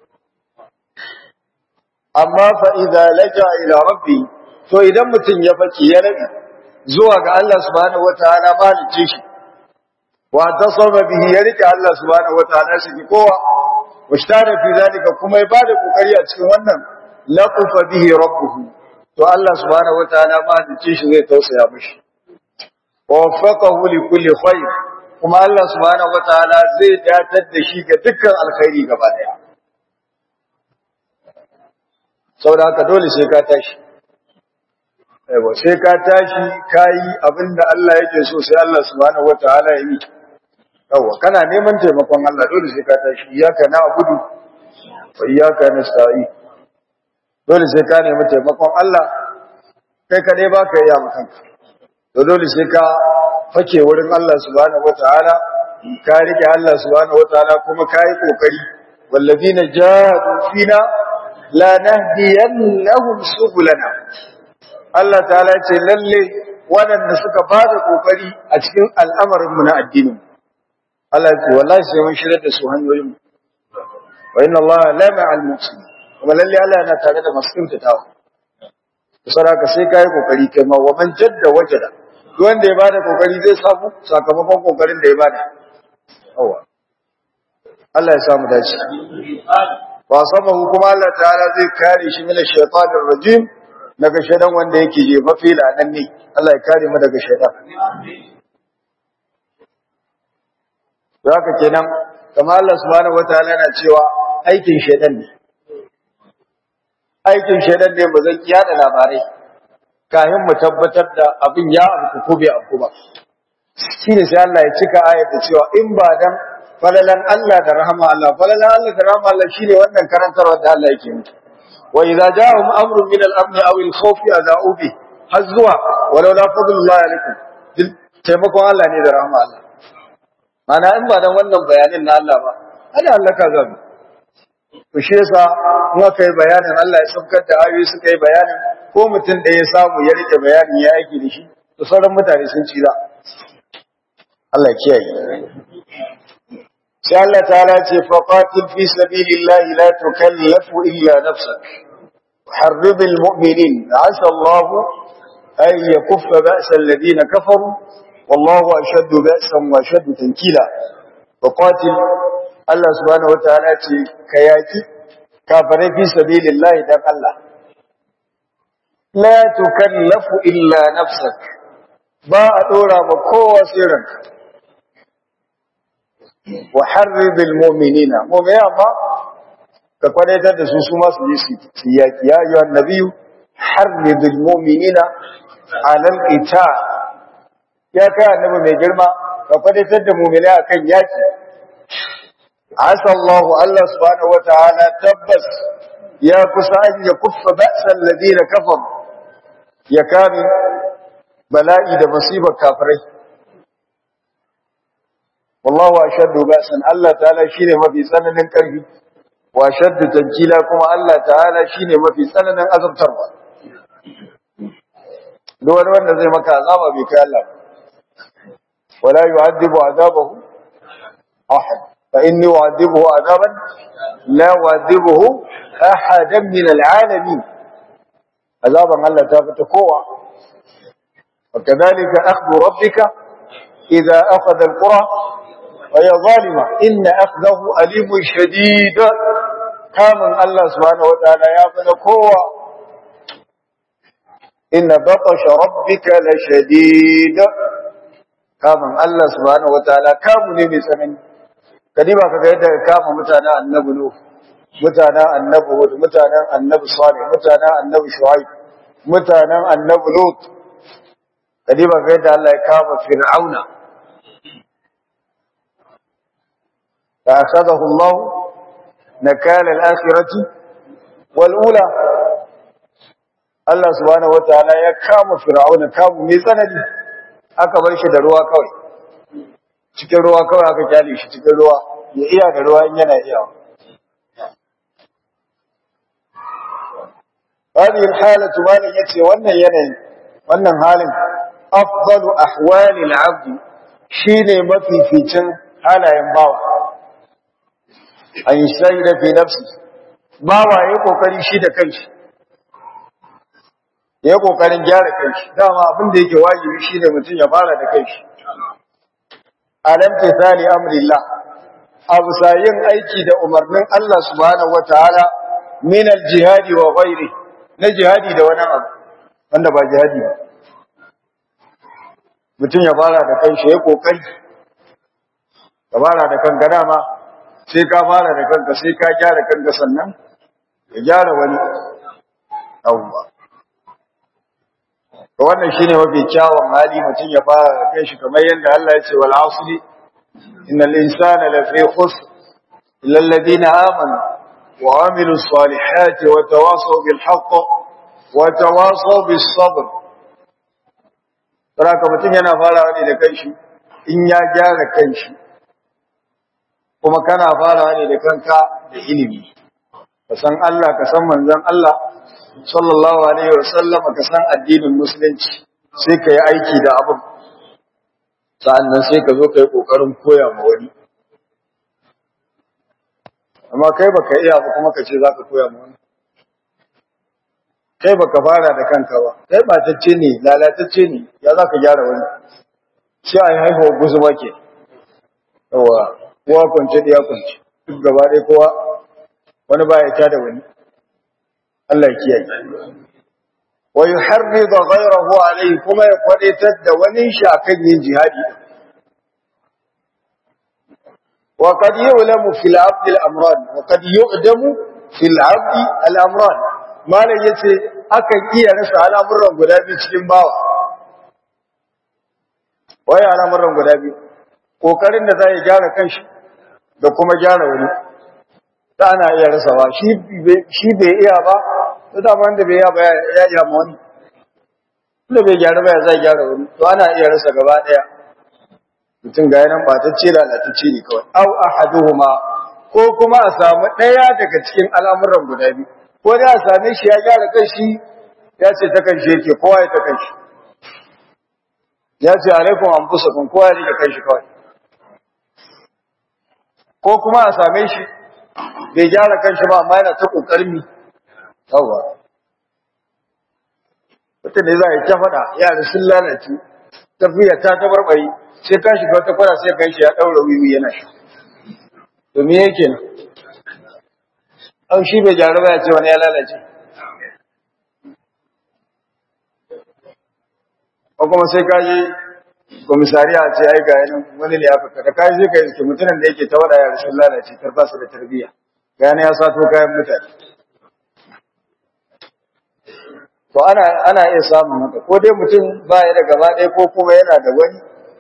amma fa idza laja ila rabbi to idan mutum ya faki ya rabi zuwa ga Allah subhanahu wataala malice shi wa tasaba bihi ya rike Allah subhanahu wataala shi kowa washtara fi zalika kuma ya bada kokari a cikin wannan laqufa bihi rabbuhu to Allah subhanahu wataala malice shi zai tausaya mishi wa waffaqahu li kulli khair kuma Allah subhanahu wataala zai datar da shi ga dukkan alkhairi gaba daya saboda haka dole sai ka tashi aiwa sai ka tashi kai abinda Allah yake so sai Allah subhanahu wataala ya yi yawa kana neman taimakon Allah dole sai ka tashi iyyaka na'budu wa iyyaka nasta'in dole sai ka nemi taimakon Allah kai kadai baka iya makanka to dole sai ka fake wurin Allah subhanahu wataala ka rike Allah subhanahu wataala kuma kai kokari wallazina jahadu fina la nahdiyannahum subulana Allah ta'ala ce lalle waɗanda suka bada kokari a cikin al'amarin mu na addini Allah ya ce wallahi sai mun shirye da su hanyoyin wa inna Allah la ma'al muhsinin kuma lalle Allah yana tare da masu kyautatawa saraka sai kai kokari kai ma wa man jadda wajada duk wanda ya bada kokari zai samu sakamakon kokarin da ya bada yawa Allah ya samu dace wa sabahu kuma Allah ta'ala zai kare shi min ash-shaytanir rajim daga shaytan wanda yake je mafi lanan ne Allah ya kare mu daga shaytan haka kenan kamar Allah subhanahu wataala yana cewa aikin shaytan ne ba zan kiyada labarai kafin mu tabbatar da abin ya abu ko bai abu ba shine sai Allah ya cika ayar da cewa in ba dan falalan Allah da rahama Allah falalan Allah da rahama Allah shine wannan karantarwa da Allah yake mutu wa idza ja'ahum amrun min al-amn aw al-khawf adha'u bi hazwa walau la fadlullahi alaikum taimakon Allah ne da rahama Allah mana in ba dan wannan bayanin na Allah ba ana Allah ka zabi to shi yasa in aka yi bayanin Allah ya saukar da ayoyi suka yi bayanin ko mutum da ya samu ya rike bayanin ya aiki da shi to sauran mutane sun tsira Allah ya kiyaye sai Allah ta'ala ce faqatil fi sabilillahi la tukallafu illa nafsak harrib almu'minin asa Allah ay yakuffa ba'sa alladhina kafaru wallahu ashaddu ba'san wa ashaddu tankila faqatil Allah subhanahu wa ta'ala ce kayaki kafirai fi sabilillahi dan Allah la tukallafu illa nafsak ba a dora ba kowa sai ranka wa harribil mu'minina mu'mina ba ka kwadaitar da su ma su yi su yaki ya ayyuhan nabiyyu harridul mu'minina ala al-qital ya kai annabi mai girma ka fadaitar da mu'mini akan yaki asa Allah subhanahu wataala tabbas ya kusa an ya kuffa ba'sal ladina kafar ya kame bala'i da musibar kafirai wallahu ashaddu ba'san Allah ta'ala shine mafi tsananin karfi wa ashaddu tankila kuma Allah ta'ala shine mafi tsananin azabtarwa duk wanda zai maka azaba bai kai Allah wala yu'adhibu azabahu ahad fa inni u'adhibuhu azaban la u'adhibuhu ahadan min al'alamin azaban Allah ta fita kowa وكذلك أخذ ربك إذا أخذ القرى وهي ظالمة إن أخذه أليم شديد كامن الله سبحانه وتعالى يابن قوة إن بطش ربك لشديد كامن الله سبحانه وتعالى كامن بسمن كديما كذلك كامن متانا النبي نوح متانا النبي هود متانا النبي صالح متانا النبي شعيب متانا النبي لوط kadiba ga yadda Allah ya kama fir'auna fa akhadahu Allah nakala al-akhirati wal ula Allah subhanahu wataala ya kama fir'auna kamu mai tsanani aka bar shi da ruwa kawai cikin ruwa kawai aka kyale shi cikin ruwa ya iya da ruwa in yana iya هذه الحالة ما yace wannan yanayin wannan halin أفضل أحوال العبد شيء ما في حالا ينباوى أن يجتهد في نفسه باوى يقوكري شيء دا كنش يقوكري جار كنش داما أبن ديك واجب شيء دا متن يفعل دا كنش على امتثال أمر الله أبساين أيكي دا أمرنا الله سبحانه وتعالى من الجهاد وغيره نجهادي دا ونعم أنا با جهادي mutum ya fara da kanshi ya kokari ka fara da kanka dama sai ka fara da kanka sai ka gyara kanka sannan ya gyara wani abuwa to wannan shine mafi kyawun hali mutum ya fara da kanshi kamar yadda Allah ya ce wal asri innal insana lafi khusr illa alladhina amanu wa amilus salihati wa tawasaw bil haqq wa tawasaw bis sabr Saraka mutum yana farawa ne da kanshi in ya gyara kanshi kuma kana farawa ne da kanka da ilimi ka san Allah ka san manzon Allah sallallahu alaihi wasallam ka san addinin musulunci sai ka yi aiki da abin sa'annan sai ka zo ka yi kokarin koya ma wani amma kai baka iya ba kuma ka ce zaka koya ma wani kai baka fara da kanka ba kai batacce ne lalatacce ne ya zaka gyara wani sai ai haihuwa guzuma ke yawa kowa kwance da ya kwance duk gaba ɗaya kowa wani ba ya tada wani Allah ya kiyaye wa yuharridu ghayrahu alayhi kuma ya kwadaitar da wani shi akan yin jihadi wa qad yu'lamu fil 'abd al-amran wa qad yu'damu fil 'abd al-amran malam yace akan iya rasa al'amuran guda biyu cikin bawa wai al'amuran guda biyu kokarin da zai gyara kanshi da kuma gyara wani da ana iya rasawa shi bai iya ba to da man da bai iya ba ya iya ma wani da bai gyara ba ya zai gyara wani to ana iya rasa gaba daya mutum ga yanan batacce lalatacce ne kawai au ahaduhuma ko kuma a samu daya daga cikin al'amuran guda biyu ko da a same shi ya gyara kanshi ya ce ta kanshi yake kowa ya ta kanshi ya ce alaikum anfusakum kowa ya rike kanshi kawai ko kuma a same shi bai gyara kanshi ba amma yana ta kokarin mi yawa wata ne za a yi ta faɗa yara sun lalace tafiya ta tabarbare sai ka shiga wata kwara sai kanshi ya ɗaura wiwi yana shi to me yake nan an shi bai gyara ba ya ce wani ya lalace ko kuma sai ka je komisariya ce ai ga yanin wani ne ya fita da kai sai ka yi mutumin da yake ta wada ya rashin lalace tarba su da tarbiyya ga yana ya sato kayan mutane to ana iya samun haka ko dai mutum ba ya da gaba ɗaya ko kuma yana da wani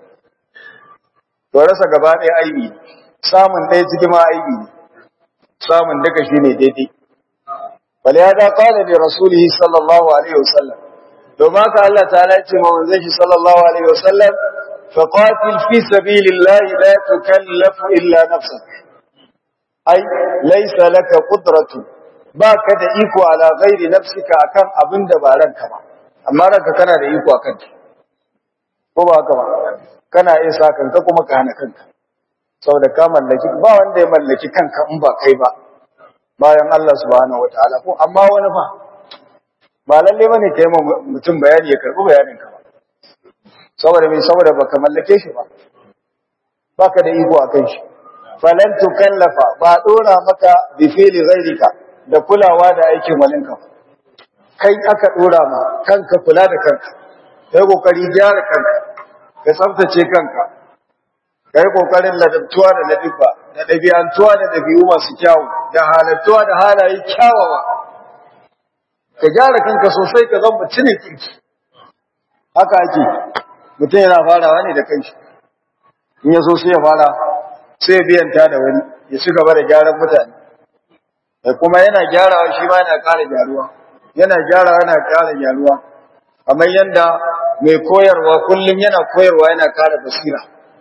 to rasa gaba ɗaya aibi ne samun ɗaya cikin ma aibi ne samun duka shine daidai bal ya da qala li rasulihi sallallahu alaihi wasallam domin haka Allah ta'ala ya ce ma manzon shi sallallahu alaihi wasallam faqatil fi sabilillahi la tukallafu illa nafsak ai laysa laka qudratu baka da iko ala ghairi nafsika akan abin da ba ranka ba amma ranka kana da iko akan ta ko ba haka ba kana iya sa kanka kuma ka hana kanka saboda ka mallaki ba wanda ya mallaki kanka in ba kai ba bayan Allah subhanahu wataala ko amma wani ba lalle bane kai mutum bayani ya karbi bayanin ka ba saboda baka mallake shi ba baka da iko akan shi falan tukallafa ba dora maka bi fi'li ghairika da kulawa da aikin walinka kai aka dora ma kanka kula da kanka kai kokari gyara kanka ka tsaftace kanka kai kokarin ladabtuwa da ladabba da dabi'antuwa da dabi'u masu kyau da halattuwa da halaye kyawawa ka gyara kanka sosai ka zama mutumin kirki haka ake mutum yana farawa ne da kanshi in ya so sai ya fara sai biyanta da wani ya ci gaba da gyaran mutane da kuma yana gyarawa shi ma yana ƙara gyaruwa yana gyarawa yana ƙara gyaruwa kamar yanda mai koyarwa kullum yana koyarwa yana ƙara basira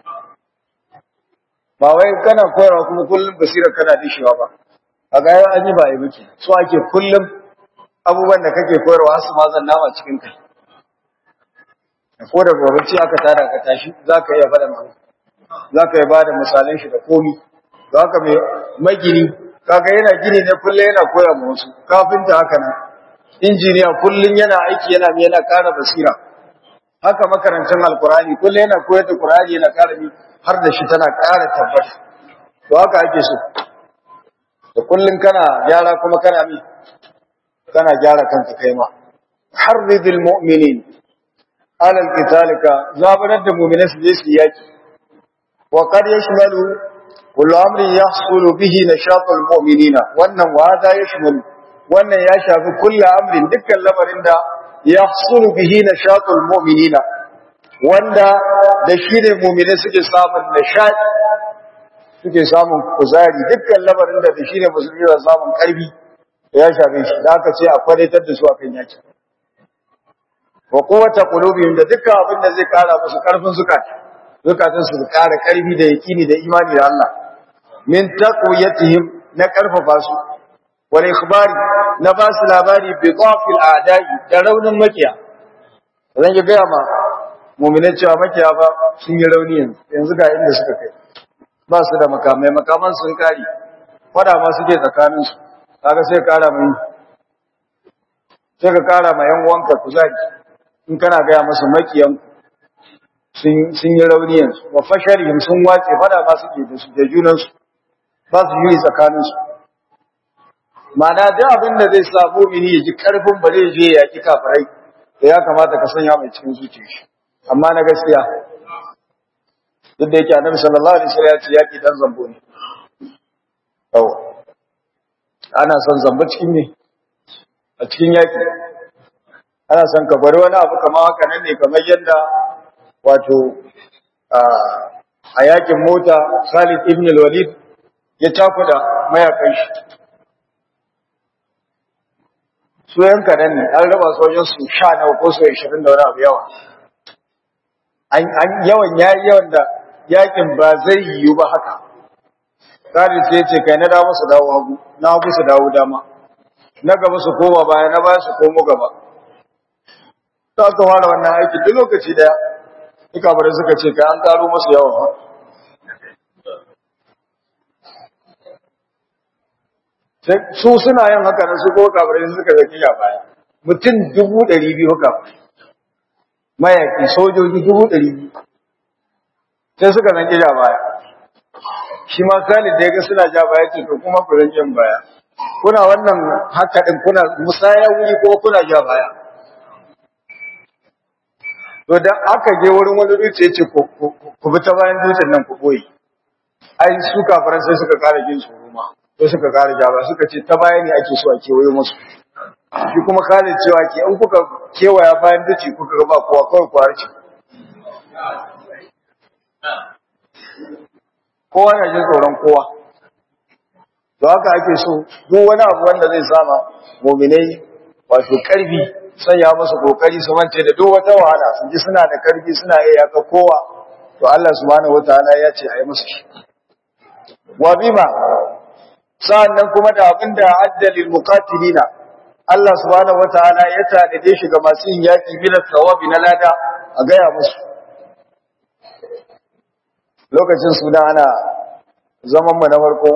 ba wai kana koyarwa kuma kullum basira kana dishewa ba a ga yau an yi ba yi muke so ake kullum abubuwan da kake koyarwa su ma zan nama cikin kai ko da gobe ce aka tada ka tashi zaka iya faɗa mana zaka iya bada misalan shi da komi zaka mai magini kaga yana gini ne kullum yana koya ma wasu kafinta haka nan injiniya kullum yana aiki yana ƙara basira haka makarancin alkurani kullum yana koyar da qur'ani yana ƙara ni har da shi tana ƙara tabbata to haka ake so da kullum kana gyara kuma kana gyara kanka kai ma harridil mu'minin ala alqitalika zabarar da mu'minai su je su yaki wa qad yashmalu kullu amrin yahsulu bihi nashatul mu'minina wannan wada yashmalu wannan ya shafi kullu amrin dukkan lamarin da yahsulu bihi nashatul mu'minina wanda da shi ne mu'minai suke samun nishadi suke samun kuzari dukkan lamarin da shi ne musulmi da samun karfi ya shafe shi da aka ce a kwadatar da su akan yaki wa quwwata qulubihim da dukkan abin da zai kara musu karfin zukatan su kara karfi da yakini da imani da Allah min taqwiyatihim na karfafa su wal ikhbari na ba su labari bi dhafil a'da'i da raunin makiya zan yi ga ma mu'minan cewa makiya ba sun yi rauni yanzu ga inda suka kai ba su da makaman sun kari fada ma suke tsakanin su kaga sai kara mai sai ka kara ma yan uwanka kuzari in kana ga musu makiyan sun yi rauni yanzu wa fasharihim sun wace fada ma suke da su da junan su ba su yi tsakanin su ma'ana da abin da zai sa mu'mini ya ji karfin bare je ya ki kafirai da ya kamata ka sanya mai cikin zuciyar shi amma na gaskiya duk da yake annabi sallallahu alaihi wasallam ya ce yaki dan zambo ne ana son zambo cikin ne a cikin yaki ana son ka bari wani abu kamar haka nan ne kamar yadda wato a yakin mota Khalid ibn al-Walid ya takuda mayakan shi su yanka nan ne an raba sojin su 19 ko 20 da wani abu yawa an yawan yayi yawan da yakin ba zai yiwu ba haka Khalid sai ya ce kai na dawo su dawo hagu na hagu su dawo dama na gaba su koma baya na baya su komo gaba ta ka fara wannan aiki duk lokaci daya duka bare suka ce kai an karo musu yawa su suna yin haka na su ko kafirai suka zaki ya baya mutum 200,000 haka mayaki sojoji 200,000 sai suka zanki ja baya shi ma Khalid da ya ga suna ja baya ce to kuma ku zanki baya kuna wannan haka din kuna musaya wuri ko kuna ja baya to da aka je wurin wani dutse ce ku bi ta bayan dutsen nan ku boye ai su kafiran sai suka kara jin tsoro ma to suka ƙara jaba suka ce ta baya ne ake so a kewaye musu. Shi kuma Khalid cewa ke in kuka kewaya bayan dace kuka ga ba kowa kawai ku harce. Kowa na jin tsoron kowa. To haka ake so duk wani abu wanda zai sama mu'minai wato karfi sanya musu kokari su mance da duk wata wahala su ji suna da karfi suna iya yaka kowa to Allah subhanahu wataala ya ce ayi musu shi. Wa bima sa'annan kuma da abinda addalil muqatilina Allah subhanahu wataala ya tanade shi ga masu yin yaki bila thawabi na lada a gaya musu. Lokacin Sudan ana zaman mu na farko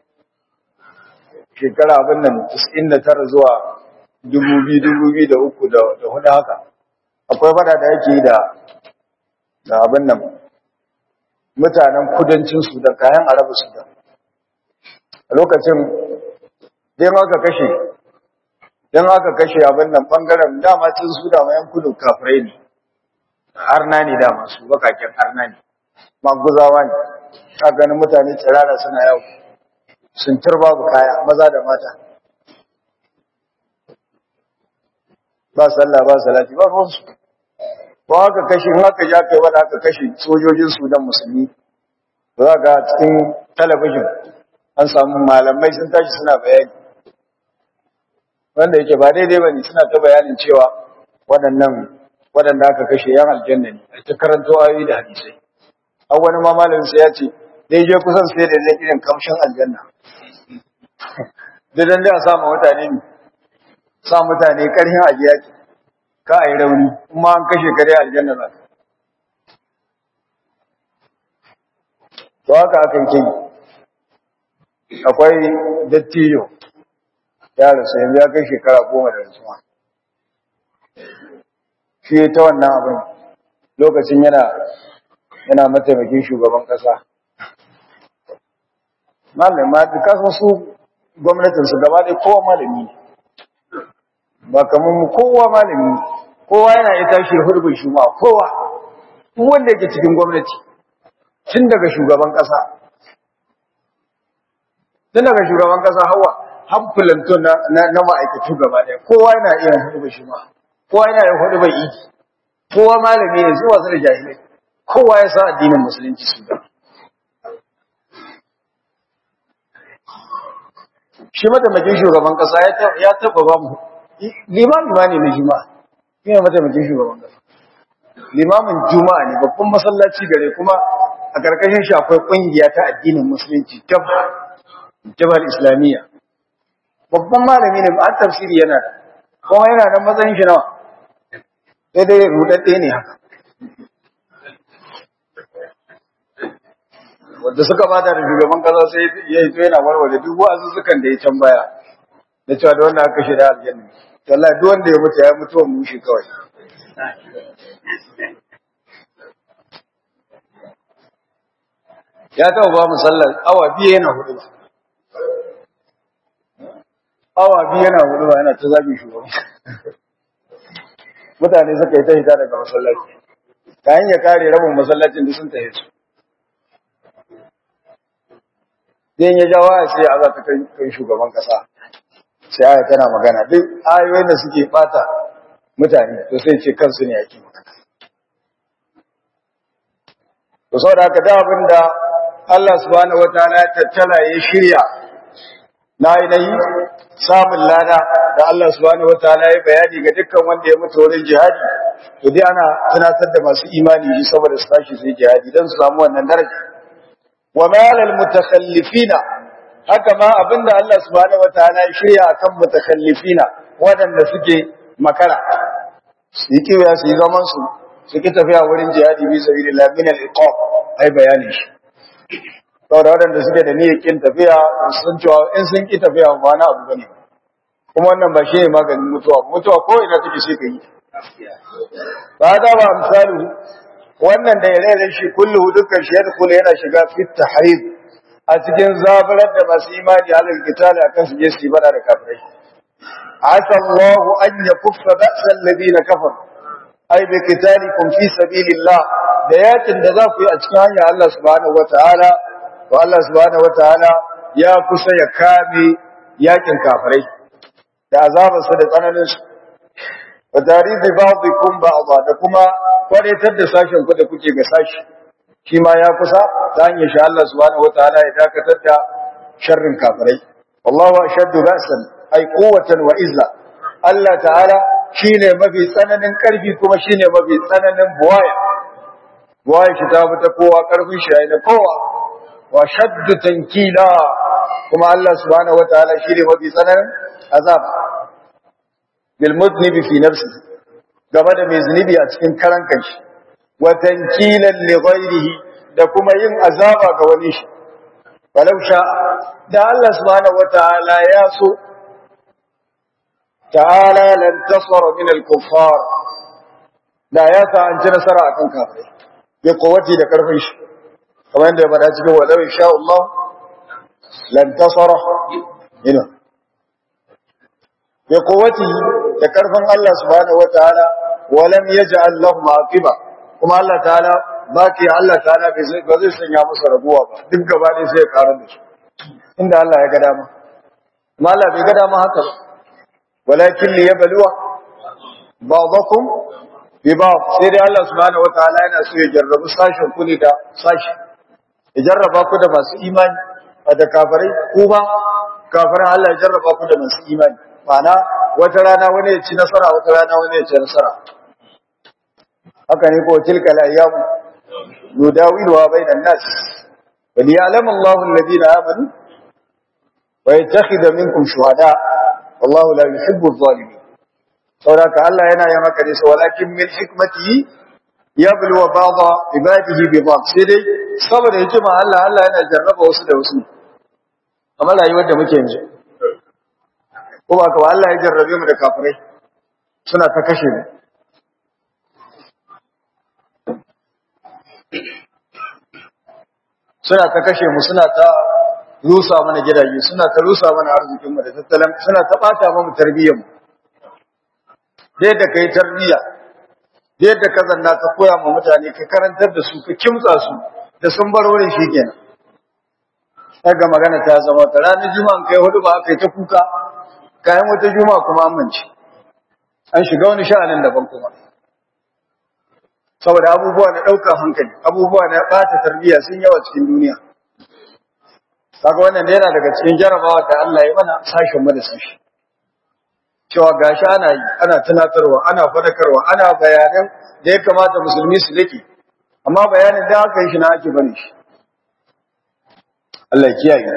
shekara abin nan 99 zuwa 2003 da 4 haka akwai fada da yake da abin nan mutanen kudancin Sudan kayan Arabu Sudan a lokacin dan aka kashe abin nan bangaren dama cin su da mayan kudu kafirai ne arna ne dama su bakakken arna ne maguzawa ne ka ganin mutane tsirara suna yau sun babu kaya maza da mata ba sallah ba salati ba ruwansu ba haka kashe haka ja kai wanda aka kashe sojojin Sudan musulmi za ga cikin talabijin an samu malamai sun tashi suna bayani wanda yake ba daidai ba ne suna ta bayanin cewa waɗanda aka kashe yan aljanna ne a ta karanto ayoyi da hadisai an wani ma malamin sai ya ce dai je kusan sai da zai irin kamshin aljanna da dan da sa mutane karhin ajiya ke ka a yi rauni kuma an kashe kare aljanna ba to haka akan kin akwai dattijo ya rasu yanzu ya kai shekara 10 da rasuwa shi ta wannan abin lokacin yana mataimakin shugaban kasa malama duka su gwamnatin su gaba dai kowa malami ne ba kamar mu kowa malami ne kowa yana ya tashi hurbin shuma kowa wanda yake cikin gwamnati tun daga shugaban kasa hawa hamfulanto na ma'aikatu gaba ɗaya kowa yana iya hudu shi ma kowa yana iya hudu bai iki kowa malami ne zuwa su da jahilai kowa ya sa addinin musulunci su da shi mataimakin shugaban kasa ya taba ba mu limami ne na juma'a shi ne mataimakin shugaban kasa limamin juma'a ne babban masallaci gare kuma a karkashin shi akwai kungiya ta addinin musulunci jabal islamiyya babban malami ne ba tafsiri yana kuma yana da matsayin shi nawa daidai rudadde ne haka wanda suka bada da shugaban kasa sai ya yi to yana warware duk wa'azuzzukan da ya can baya da cewa da wanda aka shirya aljanna wallahi duk wanda ya mutu ya mutu mu shi kawai ya taɓa ba mu sallar awa biyu yana hudu ba yana ta zabi shugaban mutane suka yi ta hita daga masallaci kayan ya kare rabin masallacin da sun tahe su dan ya jawo sai a za ta kai shugaban kasa sai aya tana magana duk ayoyin da suke bata mutane to sai ce kansu ne yake magana to saboda haka da abinda Allah subhanahu wataala ya tattala ya shirya na yi samun lada da Allah subhanahu wataala ya bayani ga dukkan wanda ya mutu wurin jihadi to dai ana tunatar da masu imani shi saboda su tashi su yi jihadi dan su samu wannan daraja wa malal mutakhallifina haka ma abinda Allah subhanahu wataala ya shirya akan mutakhallifina wadanda suke makara su yi kiyaye su yi zaman su ki tafiya wurin jihadi bi sabilillah min al-iqab ai bayani shi saboda waɗanda suke da niyyar kin tafiya sun cewa in sun ki tafiya ba na abu bane kuma wannan ba shi ne maganin mutuwa ko ina take shi kai ba da ba misalu wannan da yare shi kullu dukkan shi yadkhulu yana shiga fi tahrid a cikin zabarar da masu imani alal qital akan su je su bada da kafirai asa Allah an yakuffa ba'sa alladhina kafaru ay bi qitalikum fi sabilillah da yakin da za ku yi a cikin hanyar Allah subhanahu wataala to Allah subhanahu wataala ya kusa ya kame yakin kafirai da azabarsa da tsananin su wa tarihi ba'dikum ba'dha da kuma kwadaitar da sashen ku da kuke ga sashi shi ma ya kusa ta hanyar sha Allah subhanahu wataala ya dakatar da sharrin kafirai wallahu ashaddu ba'san ay quwwatan wa izza Allah ta'ala shine mafi tsananin karfi kuma shine mafi tsananin buwaya shi ta fita kowa karfin shi yayin kowa wa shaddu tankila kuma Allah subhanahu wataala shine mafi tsananin azab bil mudnib fi nafsi gaba da mai zunubi a cikin karan kanshi wa tankilan li ghayrihi da kuma yin azaba ga wani shi walau sha da Allah subhanahu wataala ya so ta'ala lan tasara min al-kuffar da ya sa an ci nasara akan kafirai ya kowace da karfin shi kamar yadda ya faɗa cikin walau insha Allah lan tasara ina ya kowace da karfin Allah subhanahu wataala wa lam yaj'al lahum aqiba kuma Allah ta'ala baki Allah ta'ala ba zai sanya musu rabuwa ba duk gaba ne sai ya karar da su inda Allah ya ga dama amma Allah bai ga dama haka ba walakin liyabluwa ba'dakum bi ba'd sai dai Allah subhanahu wataala yana so ya jarrabu sashin ku ne da sashi ya jarraba ku da masu imani da kafirai ku ba kafirai Allah ya jarraba ku da masu imani ma'ana wata rana wani ya ci nasara wata rana wani ya ci nasara haka ne ko tilka al-ayyam nudawiluha bainan nas wa liya'lam Allahu alladhina amanu wa yattakhidha minkum shuhada wallahu la yuhibbu adh-dhalimin saboda Allah yana yin haka ne walakin min hikmatihi yablu ba'dha ibadihi bi ba'd sai dai saboda hikima Allah yana jarraba wasu da wasu amma rayuwar da muke yanzu ko ba ka Allah ya jarrabe mu da kafirai suna ta kashe mu suna ta kashe mu suna ta rusa mana gidaje suna ta rusa mana arzikin mu da tattalin suna ta bata mu tarbiyyar mu da kai tarbiyya da ka zanna ka koya ma mutane ka karantar da su ka kimtsa su da sun bar wurin shikenan kaga magana ta zama ta ranar juma'an kai hudu ba kai ta kuka kayan wata juma'a kuma amince an shiga wani sha'anin daban kuma saboda abubuwa na ɗaukar hankali abubuwa na ɓata tarbiyya sun yawa cikin duniya kaga wannan da yana daga cikin jarabawa da Allah ya mana sashen mu da sashi cewa gashi ana yi ana tunatarwa ana fadakarwa ana bayanan da ya kamata musulmi su rike amma bayanin da aka yi shi na ake bane shi Allah ya kiyaye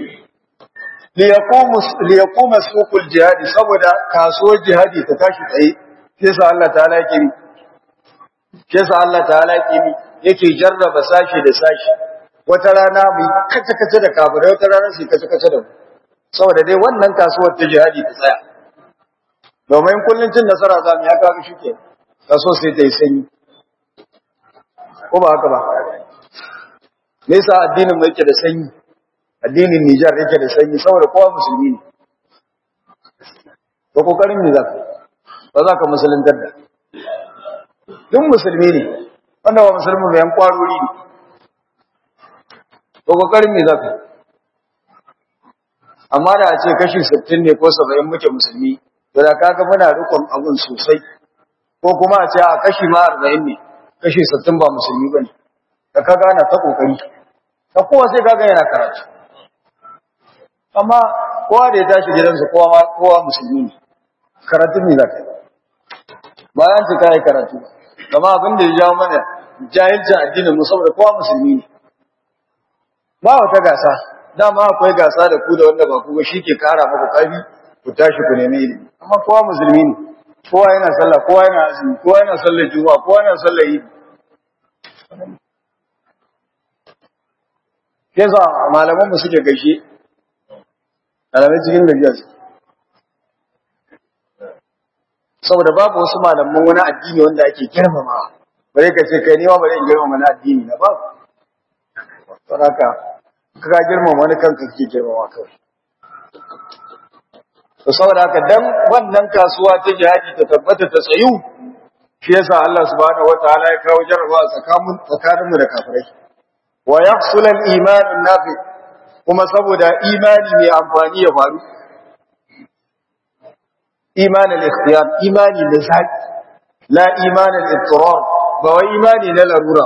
liyaquma suqul jihadi saboda kasuwar jihadi ta tashi tsaye sai Allah ta'ala yake yake jarraba sashi da sashi wata rana mu kace da kafirai wata rana su kace da mu saboda dai wannan kasuwar ta jihadi ta tsaya domin kullun cin nasara za mu ya kaga shike kaso sai ta yi sanyi ko ba haka ba me yasa addinin mu yake da sanyi addinin Nijar yake da sanyi saboda kowa musulmi ne to kokarin ne zaka ba za ka musuluntar da duk musulmi ne wanda ba musulmi ba yan kwarori ne to kokarin ne zaka amma da a ce kashi 60 ne ko 70 muke musulmi to da kaga muna rikon abun sosai ko kuma a ce a kashi ma 40 ne kashi 60 ba musulmi bane da kaga ana ta kokari ta kowa sai kaga yana karatu amma kowa da ya tashi gidansa kowa musulmi ne karatun ne zaka bayan ta kai karatu kuma abin da ya jawo mana jahilcin addinin mu saboda kowa musulmi ne ba wata gasa dama akwai gasa da ku da wanda ba ku ba shike kara muku kafi ku tashi ku nemi ilimi amma kowa musulmi ne kowa yana sallah kowa yana azumi kowa yana sallar juma'a kowa yana sallar idi kesa malaman mu suke gaishe malamai cikin gajiya su saboda babu wasu malaman wani addini wanda ake girmamawa bare ka ce kai ne ma bare in girmama na addini na babu saboda ka girmama wani kanka kake girmama kawai to saboda haka dan wannan kasuwa ta jihadi ta tabbata ta tsayu shi yasa Allah subhanahu wataala ya kawo jarabawa tsakaninmu da kafirai wa yahsul al-iman an-nafi kuma saboda imani mai amfani ya faru. Imanin ikhtiyar, imani da zaɓi, la imanin ittirar, ba wai imani na larura.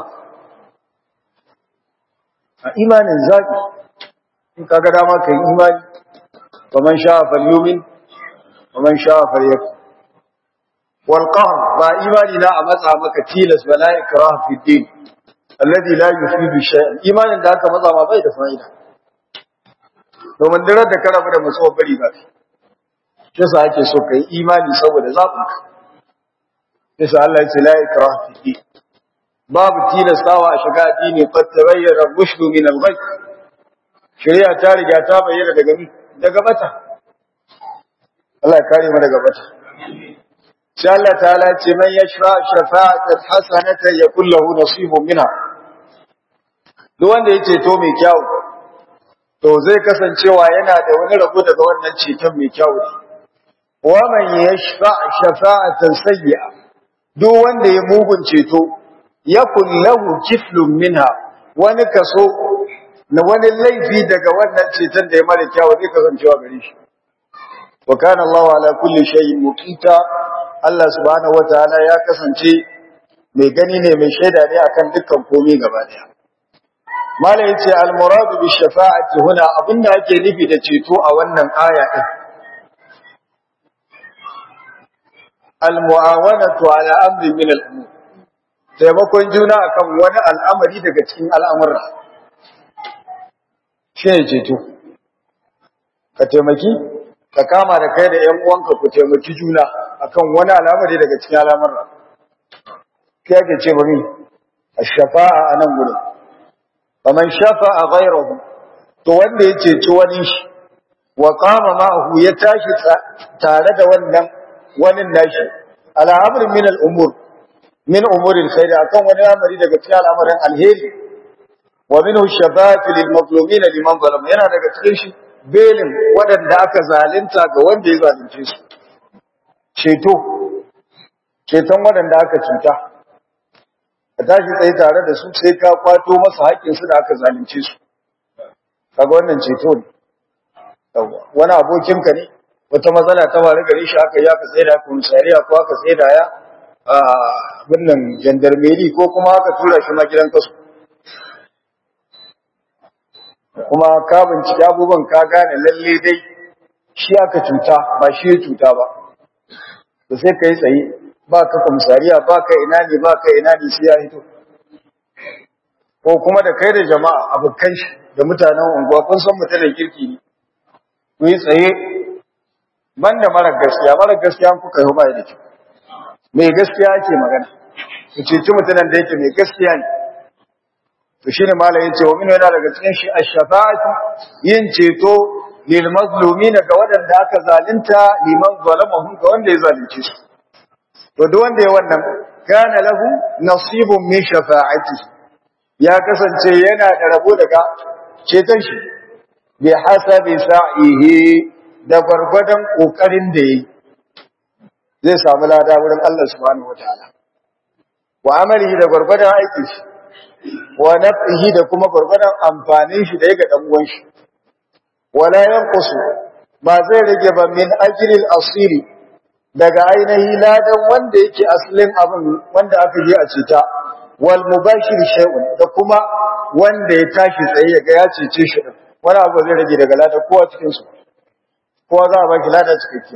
A imanin zaɓi, in kaga dama ka yi imani, wa man sha'a falyumin, wa man sha'a falyakfur. Wal qahr, ba imani na a matsa maka tilas ba, la ikraha fi din, alladhi la yufidu shay'an. Imanin da aka matsa ma bai da fa'ida. Domin dirar da ka rabu da mutuwar bari ba kisa ake so ka yi imani saboda zaɓinka. Kisa Allah ya ce la ikraha fi din, babu tilastawa a shiga addini, qad tabayyana rushdu min al-ghayb. Shari'a ta riga ta bayyana daga bata. Allah ya kare mu daga bata. Sai Allah ta'ala ya ce man yashfa shafa'atan hasanatan yakul lahu nasibun minha. Duk wanda ya ceto mai kyau to zai kasancewa yana da wani rabo daga wannan ceton mai kyau ne. Wa man yashfa shafa'atan sayyi'a, duk wanda ya mugun ceto yakun lahu kiflun minha, wani kaso na wani laifi daga wannan ceton da ya mara kyau zai kasancewa gare shi. Wa kana Allahu ala kulli shay'in muqita, Allah subhanahu wataala ya kasance mai gani ne, mai shaida ne akan dukkan komai gaba daya. Mala yace al-muradu bi shafa'ati huna, abinda ake nufi da ceto a wannan aya din, al-mu'awanatu ala amri min al-umur, taimakon juna akan wani al'amari daga cikin al'amura. Shine ceto, ka taimaki, ka kama da kai da ƴan uwanka ku taimaki juna akan wani al'amari daga cikin al'amura. Kai ake ce ba mi ash-shafa'a anan gurin. Faman shafa'a ghayrahu, to wanda ya ceci wani shi, wa qama ma'ahu, ya tashi tare da wannan wani nashi, ala amrin min al-umur, min umuri al-khair, akan wani amari daga cikin al'amarin alheri. Wa minhu shafa'atu lil mazlumin liman zalama, yana daga cikin shi belin wadanda aka zalunta ga wanda ya zalunce su. Ceton wadanda aka cuta, ka tashi tsaye tare da su sai ka kwato masa haƙƙinsu da aka zalunce su. Kaga wannan ceto ne. Wani abokinka ne, wata matsala ta faru gare shi, aka yi aka tsaye da komisariya ko aka tsaye da ya a birnin jandarmeri ko kuma aka tura shi ma gidan kasu. Kuma ka bincike abubuwan ka gane lalle dai shi aka cuta ba shi ya cuta ba. To sai ka yi tsaye, ba ka komisariya, ba ka ina ne, ba ka ina ne, sai ya hito. Ko kuma da kai da jama'a abokan shi da mutanen unguwa, kun san mutanen kirki ne, ku yi tsaye, banda marar gaskiya an kuka yi ba da kyau. Mai gaskiya ake magana, ku ceci mutanen da yake mai gaskiya ne. To shi ne malam yace wa min yana daga cikin shi ash-shafa'atu, yin ceto lil mazlumin ga wadanda aka zalunta, liman zalamahum ga wanda ya zalunce su. To duk wanda ya wannan kana lahu nasibun min shafa'ati, ya kasance yana da rabo daga ceton shi, bi hasabi sa'ihi, da gwargwadon kokarin da yayi zai samu lada wurin Allah subhanahu wataala, wa amalihi, da gwargwadon aikin shi, wa naf'ihi, da kuma gwargwadon amfanin shi da ya ga dan uwan shi. Wala yanqusu, ba zai rage ba min ajril asiri, daga ainihi ladan wanda yake asalin abin wanda aka je a ceta, wal mubashir shay'un, da kuma wanda ya tashi tsaye ya ga ya cece shi din, wani abu zai rage daga ladan kowa cikin su, kowa za a baki ladan cikakkiya.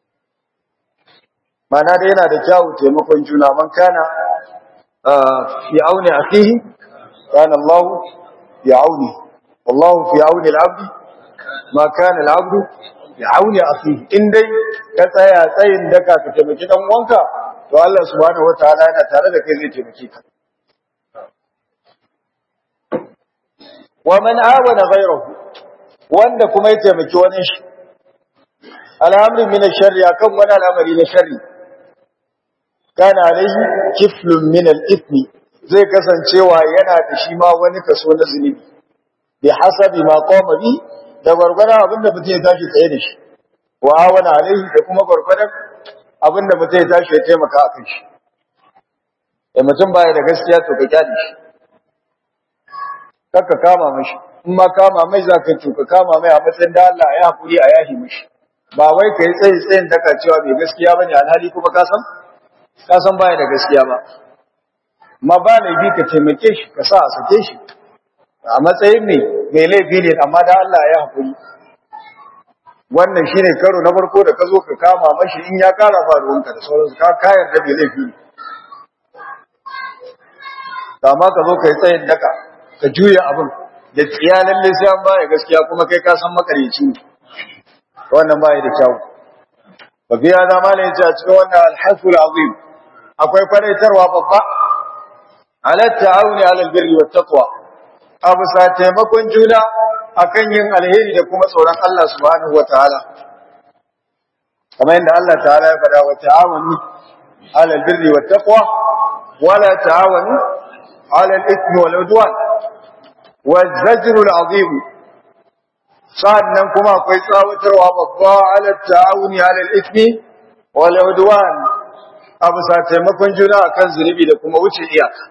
Ma'ana dai yana da kyawu taimakon juna, man kana fi auni akhihi kana Allah fi auni, wallahu fi auni al-abdi ma kana al-abdu fi auni akhihi. In dai ka tsaya tsayin daka ka taimaki dan uwanka, to Allah subhanahu wataala yana tare da kai, zai taimake ka. Wa man awana ghayrahu, wanda kuma ya taimaki wani shi, al'amrin min ash-sharri, akan wani al'amari na sharri, kana alaihi kiflun min al-ithmi, zai kasancewa yana da shi ma wani kaso na zunubi, bi hasabi ma qama bi, da gwargwadon abinda mutum ya tashi tsaye da shi, wa awana alaihi, da kuma gwargwadon abinda mutum ya tashi ya taimaka a kan shi. Da mutum baya da gaskiya to ka kyale shi, kakka kama mashi, in ma kama mai za ka tuka kama mai a matsayin da Allah ya haƙuri a yahi mishi ba wai ka yi tsayin daka cewa bai gaskiya ba ne alhali kuma ka san baya da gaskiya ba ma ba laifi ka taimake shi ka sa a sake shi a matsayin mai laifi ne amma da Allah ya haƙuri wannan shi ne karo na farko da ka zo ka kama mashi in ya kara faruwanka da sauransu ka kayar da mai laifi ne amma ka zo ka yi tsayin daka ka juya abin da tsiya lalle sai an baya gaskiya kuma kai ka san makareci ne wannan baya da kyau ba biya da malai ya ce a cikin wannan alhasul azim akwai faraitarwa babba ala ta'awuni ala albirri wat taqwa abu sa taimakon juna akan yin alheri da kuma tsoron Allah subhanahu wataala kamar yadda Allah ta'ala ya faɗa wa ta'awuni ala albirri wat taqwa wala ta'awuni ala al-ithmi wal udwan والزجر العظيم sannan kuma akwai tsawatarwa babba ala ta'awuni ala al-ithmi wal udwan abu sa taimakon juna akan zunubi da kuma wuce iyaka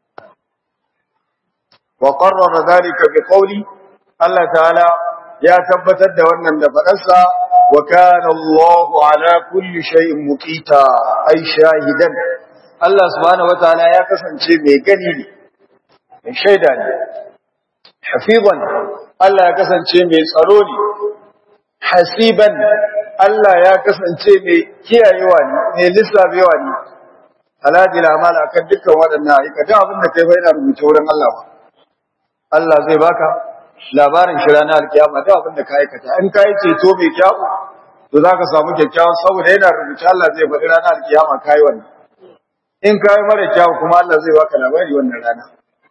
wa qarrara dhalika bi qawli Allah ta'ala ya tabbatar da wannan da fadarsa wa kana Allahu ala kulli shay'in muqita ay shahidan Allah subhanahu wa ta'ala ya kasance mai gani ne mai shaida ne hafizan Allah ya kasance mai tsaro ne hasiban Allah ya kasance mai kiyayewa ne mai lissafewa ne alajil amala akan dukkan waɗannan aikata abin da kai fa yana rubuce wurin Allah ba Allah zai baka labarin shi ranar alkiyama da abin da ka aikata in ka yi ceto mai kyau to zaka samu kyakkyawan saboda yana rubuce Allah zai faɗi ranar alkiyama kai wannan in ka yi mara kyau kuma Allah zai baka labari wannan rana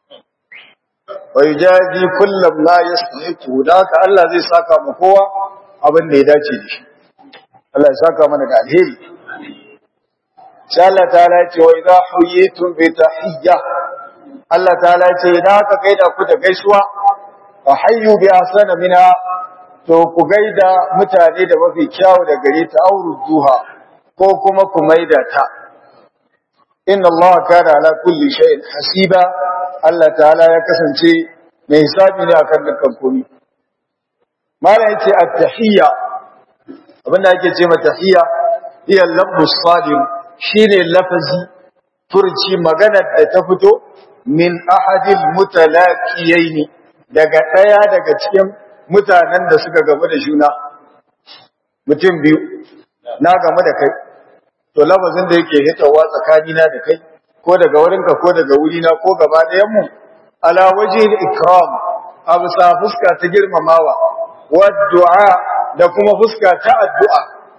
ويجازي كل ما يستحق ذاك Allah zai saka mu kowa abin da ya dace da shi Allah ya saka mana da alheri sai Allah ta'ala ya ce wa idha huyitum bi tahiyya Allah ta'ala ya ce idan ka gaida ku da gaisuwa fa hayyu bi ahsana minha to ku gaida mutane da mafi kyau da gare ta auruduha ko kuma ku maida ta inna Allah kana ala kulli shay'in hasiba Allah ta'ala ya kasance mai hisabi ne akan dukkan komai mala yace at-tahiyya abinda yake ce mata tahiyya hiya al-lafzu sadir shine lafazi furci magana da ta fito min ahadil mutalaqiyaini daga daya daga cikin mutanen da suka gamu da juna mutum biyu na gamu da kai to lafazin da yake hitawa tsakanina da kai ko daga wurinka ko daga wurina ko gaba ɗayan mu ala wajhil ikram abu sa fuska ta girmamawa wa du'a da kuma fuska ta addu'a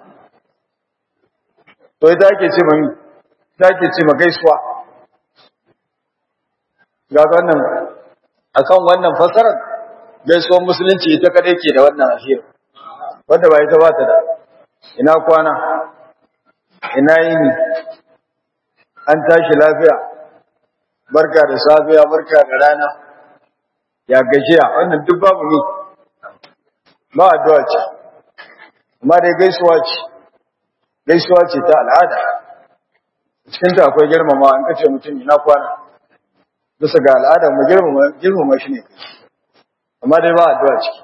to ita ake ce mai take ce gaisuwa ga wannan akan wannan fasarar gaisuwar musulunci ita kadai ke da wannan alheri wanda ba ita ba ta da ina kwana ina yini an tashi lafiya barka da safiya barka da rana ya gajiya wannan duk babu ne ba addu'a ce amma dai gaisuwa ce ta al'ada cikin ta akwai girmama an kace mutum ina kwana bisa ga al'ada mu girmama shi ne amma dai ba addu'a ce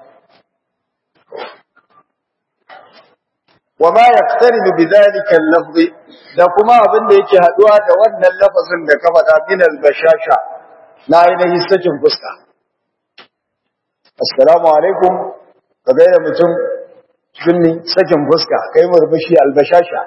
wa ma yaqtarinu bidhalika al-lafz da kuma abin da yake haduwa da wannan lafazin da ka faɗa min al-bashasha na ainihin sakin fuska assalamu alaikum ka gaida mutum sunni sakin fuska kai murmushi al-bashasha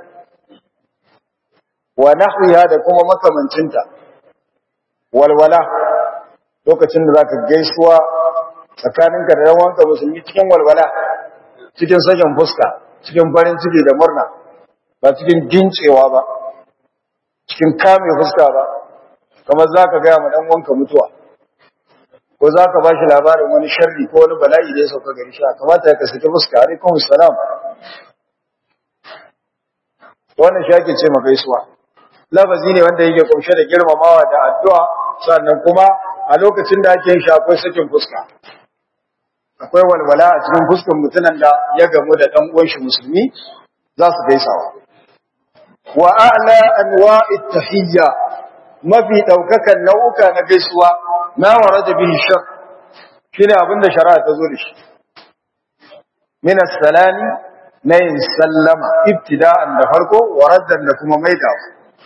wa nahwiha da kuma makamancinta walwala lokacin da zaka gaisuwa tsakaninka da yan wanka musulmi cikin walwala cikin sakin fuska cikin farin ciki da murna ba cikin gincewa ba cikin kame fuska ba kamar zaka ga mu dan wanka mutuwa ko zaka bashi labarin wani sharri ko wani bala'i da ya sauka gari shi kamata ya kasance fuska alaikum assalam wannan shi ake ce maka gaisuwa lafazi ne wanda yake kunshe da girmamawa da addu'a sannan kuma a lokacin da ake yin shi akwai sakin fuska akwai walwala a cikin fuskan mutumin da ya gamu da dan uwan shi musulmi za su gaisawa wa a'la anwa'i tahiyya mafi daukakan nau'uka na gaisuwa ma warada bihi shar shine abinda shari'a ta zo da shi min as-salami na yin sallama ibtida'an da farko wa raddan da kuma maidawa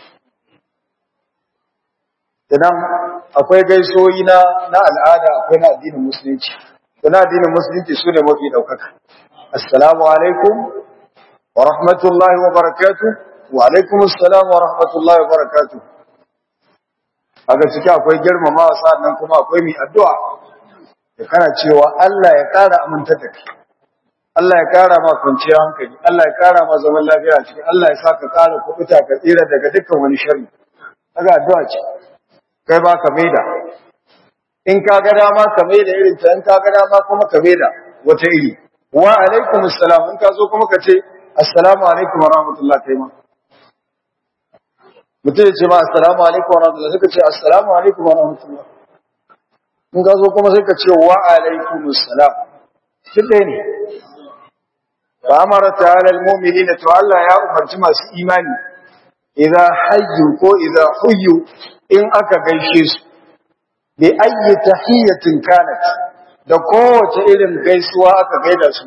idan akwai gaisoyi na al'ada akwai na addinin musulunci na addinin musulunci sune mafi daukaka assalamu alaikum wa rahmatullahi wa barakatuh wa alaikum assalam wa rahmatullahi wa barakatuh aga ciki akwai girmamawa sannan kuma akwai mi addu'a da kana cewa Allah ya ƙara aminta da kai Allah ya ƙara ma kwanciyar hankali Allah ya ƙara ma zaman lafiya a cikin Allah ya sa ka ƙara kubuta ka tsira daga dukkan wani sharri kaga addu'a ce kai ba ka maida in ka ga dama ka maida irin ta in ka ga dama kuma ka maida wata iri wa alaikum assalam in ka zo kuma ka ce assalamu alaikum wa rahmatullahi kai ma mutum ya ce ma assalamu alaikum wa rahmatullahi sai ka ce assalamu alaikum wa rahmatullahi in ka zo kuma sai ka ce wa alaikum assalam shi ɗaya ne fa amara ta'ala almu'minina to Allah ya umarci masu imani idza hayyu ko idza huyyu in aka gaishe su bi ayyi tahiyatin kanat da kowace irin gaisuwa aka gaida su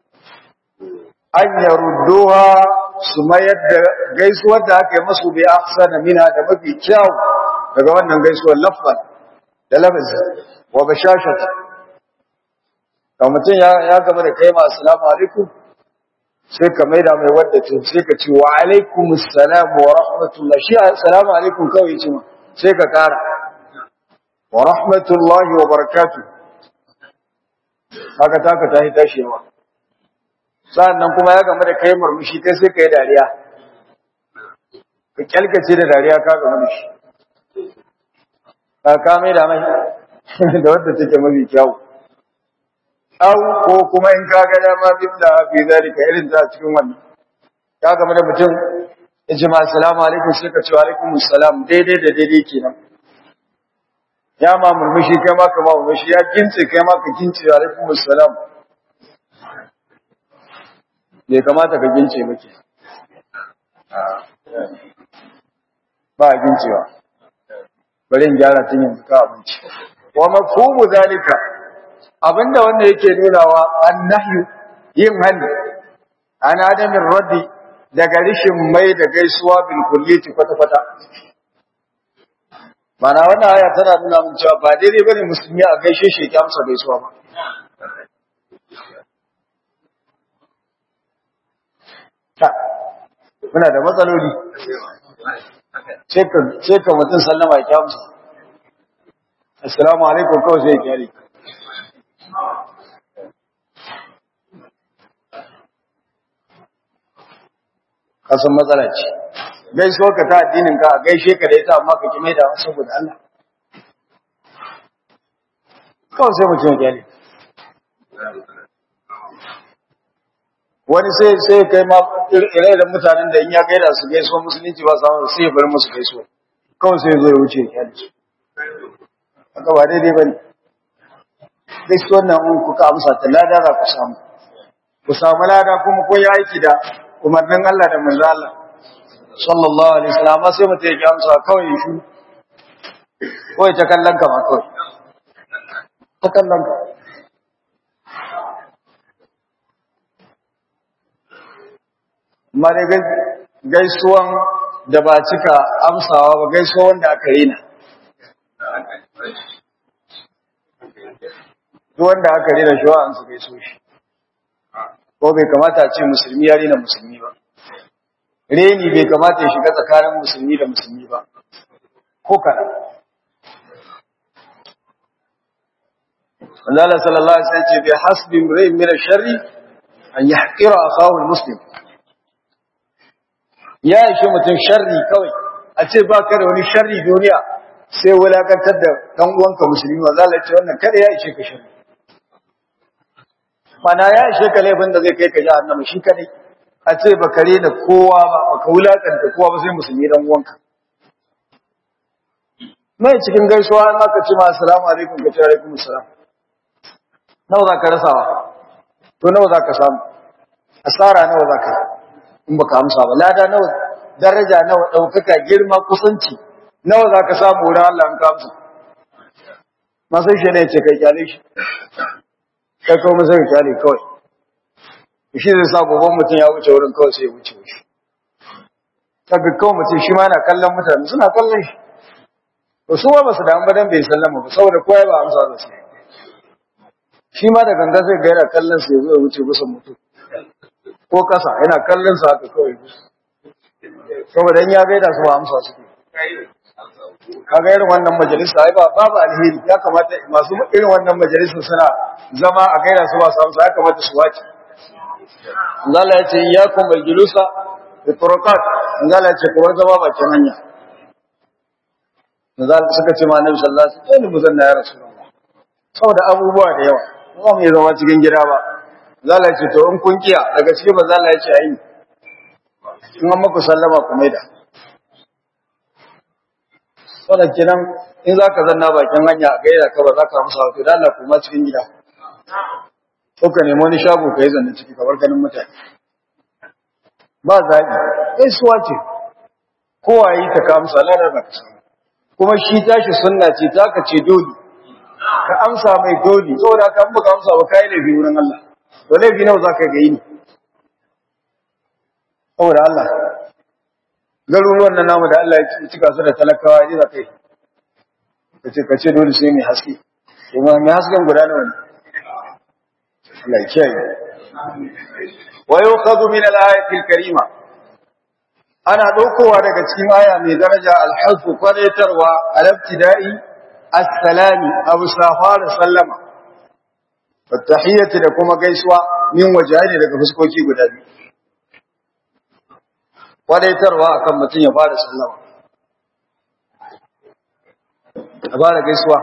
an yarudduha su mayar da gaisuwar da aka yi masu bi ahsana minha da mafi kyau daga wannan gaisuwar lafzan da lafazi wa bashashat kamar mutum ya gama da kai ma assalamu alaikum sai ka maida mai wadda ce sai ka ce wa alaikum assalam wa rahmatullah shi assalamu alaikum kawai ce ma sai ka kara wa rahmatullahi wa barakatuh haka taka ta yi tashewa sa'annan kuma ya gama da kai murmushi kai sai ka yi dariya ka kyalkace da dariya ka gama da shi ka maida mai da wadda take mafi kyau au ko kuma in ka ga dama bidda fi zalika irin ta cikin wannan ka ga da mutum yace ma assalamu alaikum sai ka ce wa alaikum assalam daidai da daidai kenan ya ma murmushi kai ma ka ma murmushi ya kince kai ma ka kince wa alaikum assalam bai kamata ka kince miki ba kincewa bari in gyara tun yanzu ka abinci wa mafhumu zalika abinda wanda yake nunawa annahyu yin hani an adamin raddi daga rishin mai da gaisuwa bil kulliti kwata-kwata mana wannan aya tana nuna mun cewa ba daidai bane musulmi a gaishe shi ya amsa gaisuwa ba muna da matsaloli sai ka mutum sallama ya amsa assalamu alaikum kawai sai ya kyale kasan matsala ce gaisuwa ka ta addinin ka a gaishe ka da ita amma ka ki maida saboda Allah kawai sai mutum ya ne wani sai kai ma ire-iren mutanen da in ya gaida su gaisuwa musulunci ba samu sai ya bar musu gaisuwa kawai sai ya zo ya wuce ya kyale su haka ba daidai ba ne gaisuwar nan in kuka amsa ta lada za ku samu lada kuma ko ya aiki da umarnin Allah da manzo Allah sallallahu alaihi wasallam sai mutum ya amsa kawai shi kawai ta kallon ka ma kawai ta kallon ka amma dai gaisuwan da ba cika amsawa ba gaisuwa wanda aka rena duk wanda aka rena shi wa an su gaiso shi ko bai kamata a ce musulmi ya rena musulmi ba reni bai kamata ya shiga tsakanin musulmi da musulmi ba ko kana Allah sallallahu alaihi wasallam ce bi hasbi imrin min ash-sharri an yahqira akahu al-muslim ya ishe mutum sharri kawai a ce ba ka da wani sharri duniya sai wulakantar da dan uwanka musulmi wa Allah ce wannan kada ya ishe ka sharri mana ya ishe ka laifin da zai kai ka jahannama shi kadai a ce ba kare da kowa ba baka wulakanta kowa ba sai musulmi dan uwanka mai cikin gaisuwa an aka ce ma assalamu alaikum ka ce alaikum assalam nawa za ka rasawa to nawa za ka samu asara nawa za ka in baka amsa ba lada nawa daraja nawa daukaka girma kusanci nawa za ka samu wurin Allah in ka amsa masu shi ne ce kai kyale shi kai kawo masa kyale kawai shi zai sa gobe mutum ya wuce wurin kawai sai ya wuce shi kaga kawai mutum shi ma yana kallon mutane suna kallon shi ba su ba su damu ba dan bai sallama ba saboda kowa ba amsa da su shi ma da ganga zai ga yana kallon su ya zo ya wuce bisa mutum ko kasa yana kallon su haka kawai saboda in ya gaida su ba amsa su kaga irin wannan majalisa ai babu alheri ya kamata masu irin wannan majalisa suna zama a gaida su ba su amsa ya kamata su wace Allah ya ce iyyakum bil julusa bi turuqat Allah ya ce kuma zama bakin hanya Allah suka ce ma Annabi sallallahu alaihi wasallam mu zanna ya rasulullah saboda abubuwa da yawa ba mu zama cikin gida ba Allah ya ce to in kun kiya daga cikin manzo Allah ya ce ayi in an muku sallama ku maida wannan kenan in zaka zanna bakin hanya a gaida ka ba zaka amsa to dan Allah kuma cikin gida ko ka nemi wani shago ka yi zanne ciki kamar ganin mutane ba zaɓi sai suwa ce kowa yi ta ka amsa lalar ba kuma shi tashi sunna ce ta ka ce dole ka amsa mai dole saboda ka baka amsa ba kai laifi wurin Allah to laifi nawa zaka ga yi ne saboda Allah garuruwan nan namu da Allah ya cika su da talakawa ne zaka yi kace dole sai mai haske kuma mai hasken guda nawa ne Allah ya kiyaye wa yuqadu min al-ayati al-karima ana daukowa daga cikin aya mai daraja al-hasbu qadaitarwa al-ibtida'i as-salami abu safar sallama wa tahiyyati da kuma gaisuwa min wajahi daga fuskoki guda biyu qadaitarwa akan mutun ya fara sallama a fara gaisuwa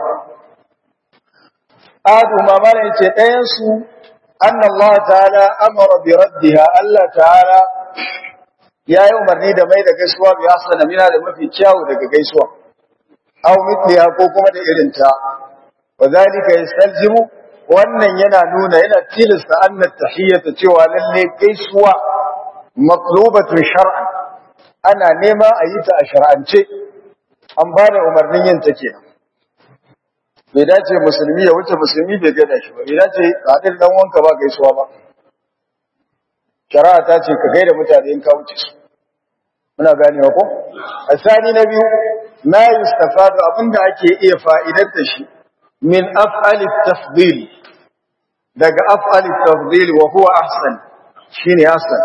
adu mamala yace ɗayan su أن الله تعالى أمر بردها الله تعالى يا يوم الريد ميدا قسوة بأحسن منها لما في كياو لك قسوة أو مثلها قوكما إلنتا وذلك يستلزم وأن ينانون إلى تلس أن التحية تيوى للي قسوة مطلوبة شرعا أنا نما أيتا أشرعا شيء أنبانا أمرنين تكينا bai dace musulmi ya wuce musulmi bai gaida shi ba bai dace hadin dan wanka ba gaisuwa ba shari'a ta ce ka gaida mutane in ka wuce su muna ganewa ko asani na biyu ma yustafadu abinda ake iya fa'idar da shi min af'ali tafdil daga af'ali tafdil wa huwa ahsan shine ahsan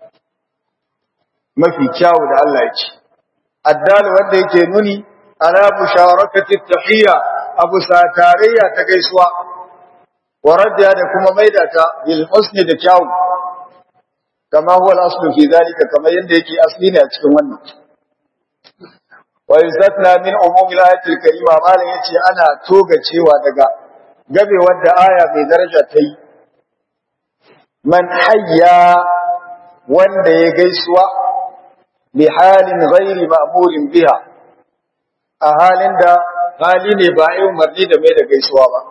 mafi kyawu da Allah ya ce addal wanda yake nuni ala musharakati tahiyya abu sa tarayya ta gaisuwa waradda da kuma maida ta bil husni da kyau kama huwa al-aslu fi zalika kama yanda yake asli ne a cikin wannan wa yuzatna min umumi al-ayati al-karima malan yace ana toga cewa daga gabewar da aya mai daraja ta yi man hayya wanda ya gaisuwa bi halin ghairi ma'murin biha a halin da hali ne ba yi umarni da mai da gaisuwa ba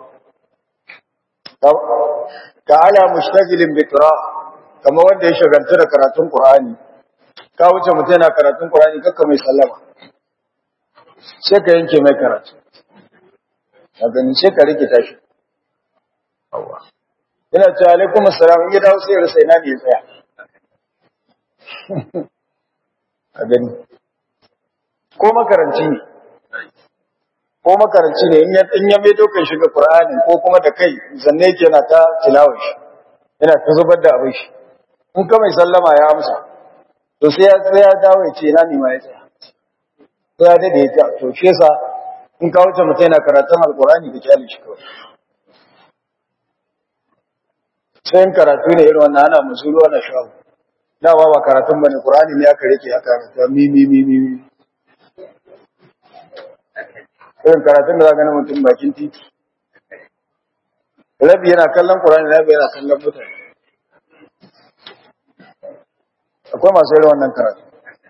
ka ala mushtagilin bikra kamar wanda ya shaganta da karatun qur'ani ka wuce mutum yana karatun qur'ani kakka mai sallama sai ka yanke mai karatu a gani sai ka rike tashi yana ce alaikum assalam in ya dawo sai ya rasa ina ne ya tsaya a gani ko makaranci ne ko makaranci ne in ya mai dokan shiga Qur'ani ko kuma da kai zanne yake yana ta tilawar shi yana ta zubar da abin shi in ka mai sallama ya amsa to sai ya dawo ya ce ina ne ma ya tsaya sai ya dade ta to shi yasa in ka wuce mutum yana karatun alqur'ani da kyale shi kawai sai in karatu ne irin wannan ana musulu ana shawo dawa ba karatun bane Qur'ani ne aka rike aka ta mi irin karatun da za ga mutum bakin titi rabi yana kallon Qur'ani rabi yana kallon mutane akwai masu irin wannan karatu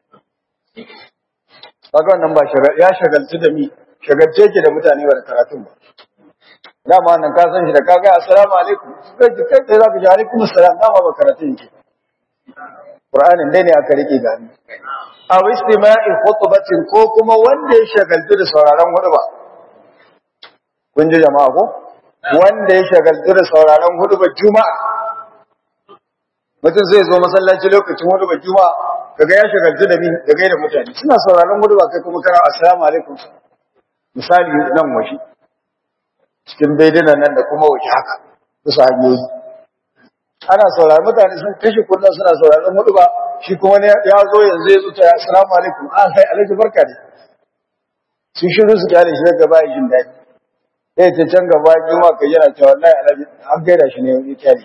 kaga wannan ba ya shagaltu da mi shagalce ki da mutane ba da karatun ba dama wannan ka san shi da kaga assalamu alaikum kai sai zaka ji alaikum assalam dama ba karatun ki Qur'anin dai ne aka rike gani aw istima'i khutbatin ko kuma wanda ya shagaltu da sauraron hudba ku kun ji jama'a ko wanda ya shagaltu da sauraron hudubar juma'a mutum zai zo masallaci lokacin hudubar juma'a kaga ya shagaltu da ni da gaida mutane suna sauraron hudubar kai kuma kana assalamu alaikum misali nan washi cikin baidinan nan da kuma waje haka bisa hanyoyi ana sauraron mutane sun kashe kullum suna sauraron hudubar shi kuma ne ya zo yanzu ya zuta assalamu alaikum sai alaikum barka ne sun shiru su kyale shi daga bayan jin daɗi sai ta can gaba juma ka yana cewa wallahi alhaji an gaida shi ne ya kyale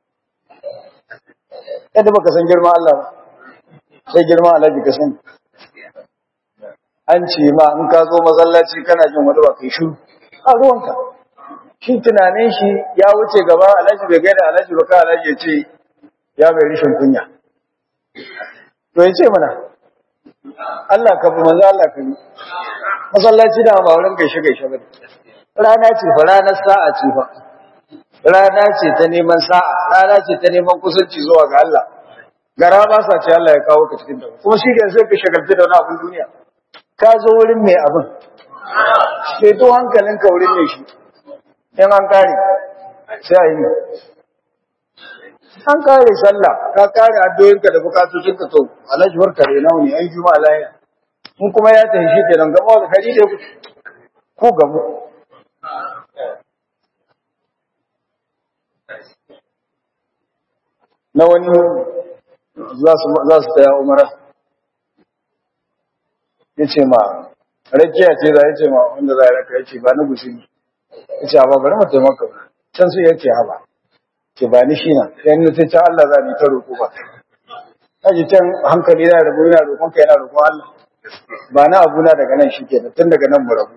yadda baka san girman Allah ba sai girman alhaji ka sani an ce ma in ka zo masallaci kana jin wani ba kai shiru a ruwanka shi tunanin shi ya wuce gaba alhaji bai gaida alhaji ba ka alhaji ya ce ya bai rishin kunya to ya ce mana Allah ka bi manzo Allah ka bi masallaci da ba wurin gaishe gaishe ba rana ce fa ranar sa'a ce fa rana ce ta neman sa'a rana ce ta neman kusanci zuwa ga Allah gara ba sa ce Allah ya kawo ka cikin ta kuma shi ke sai ka shagalta da wani abin duniya ka zo wurin mai abin sai to hankalinka wurin ne shi in an kare sai a yi an kare sallah ka kare addu'o'inka da bukatocinka to alhaji barka da nauni ai juma'a lafiya in kuma ya tafi shi kenan gaba da kari da ku gamu na wani za su taya umara ya ce ma rakiya ce za ya ce ma wanda za a raka ya ce ba na gusuri ya ce ba bari mu taimaka can su ya ce haba ce ba ni shi na yan nufi can Allah za ni ta roƙo ba ta ji can hankali na rabu yana roƙon ka yana roƙon Allah ba na abu na daga nan shi ke tun daga nan mu rabu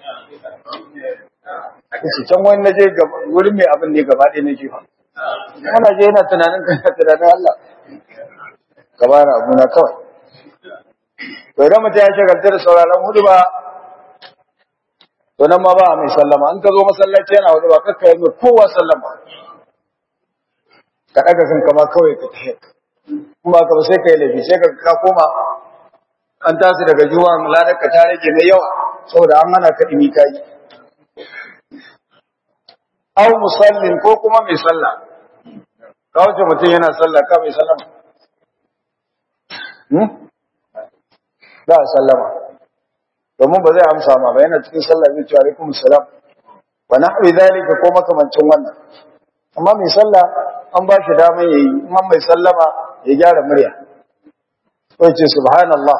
ce can wani na je wurin mai abin ne gaba ɗaya na jefa ana je yana tunanin Allah gaba na abu na kawai to idan mutum ya shagalta da sauraron hudu ba to nan ma ba mai sallama an ka zo masallaci yana hudu ba kakka yi mai kowa sallama ka ɗaga kanka ma kawai ka tafi kuma ka ba sai ka yi laifi sai ka koma an tashi daga juwan ladar ka ta rage mai yawa saboda an hana ka ɗimi ka yi aw musallin ko kuma mai sallah ka wuce mutum yana sallah ka mai sallama ba a sallama domin ba zai amsa ma ba yana cikin sallah zai ce alaikum salam wa nahwi zalika ko makamancin wannan amma mai sallah an ba shi daman yayi in mai sallama ya gyara murya ko ce subhanallah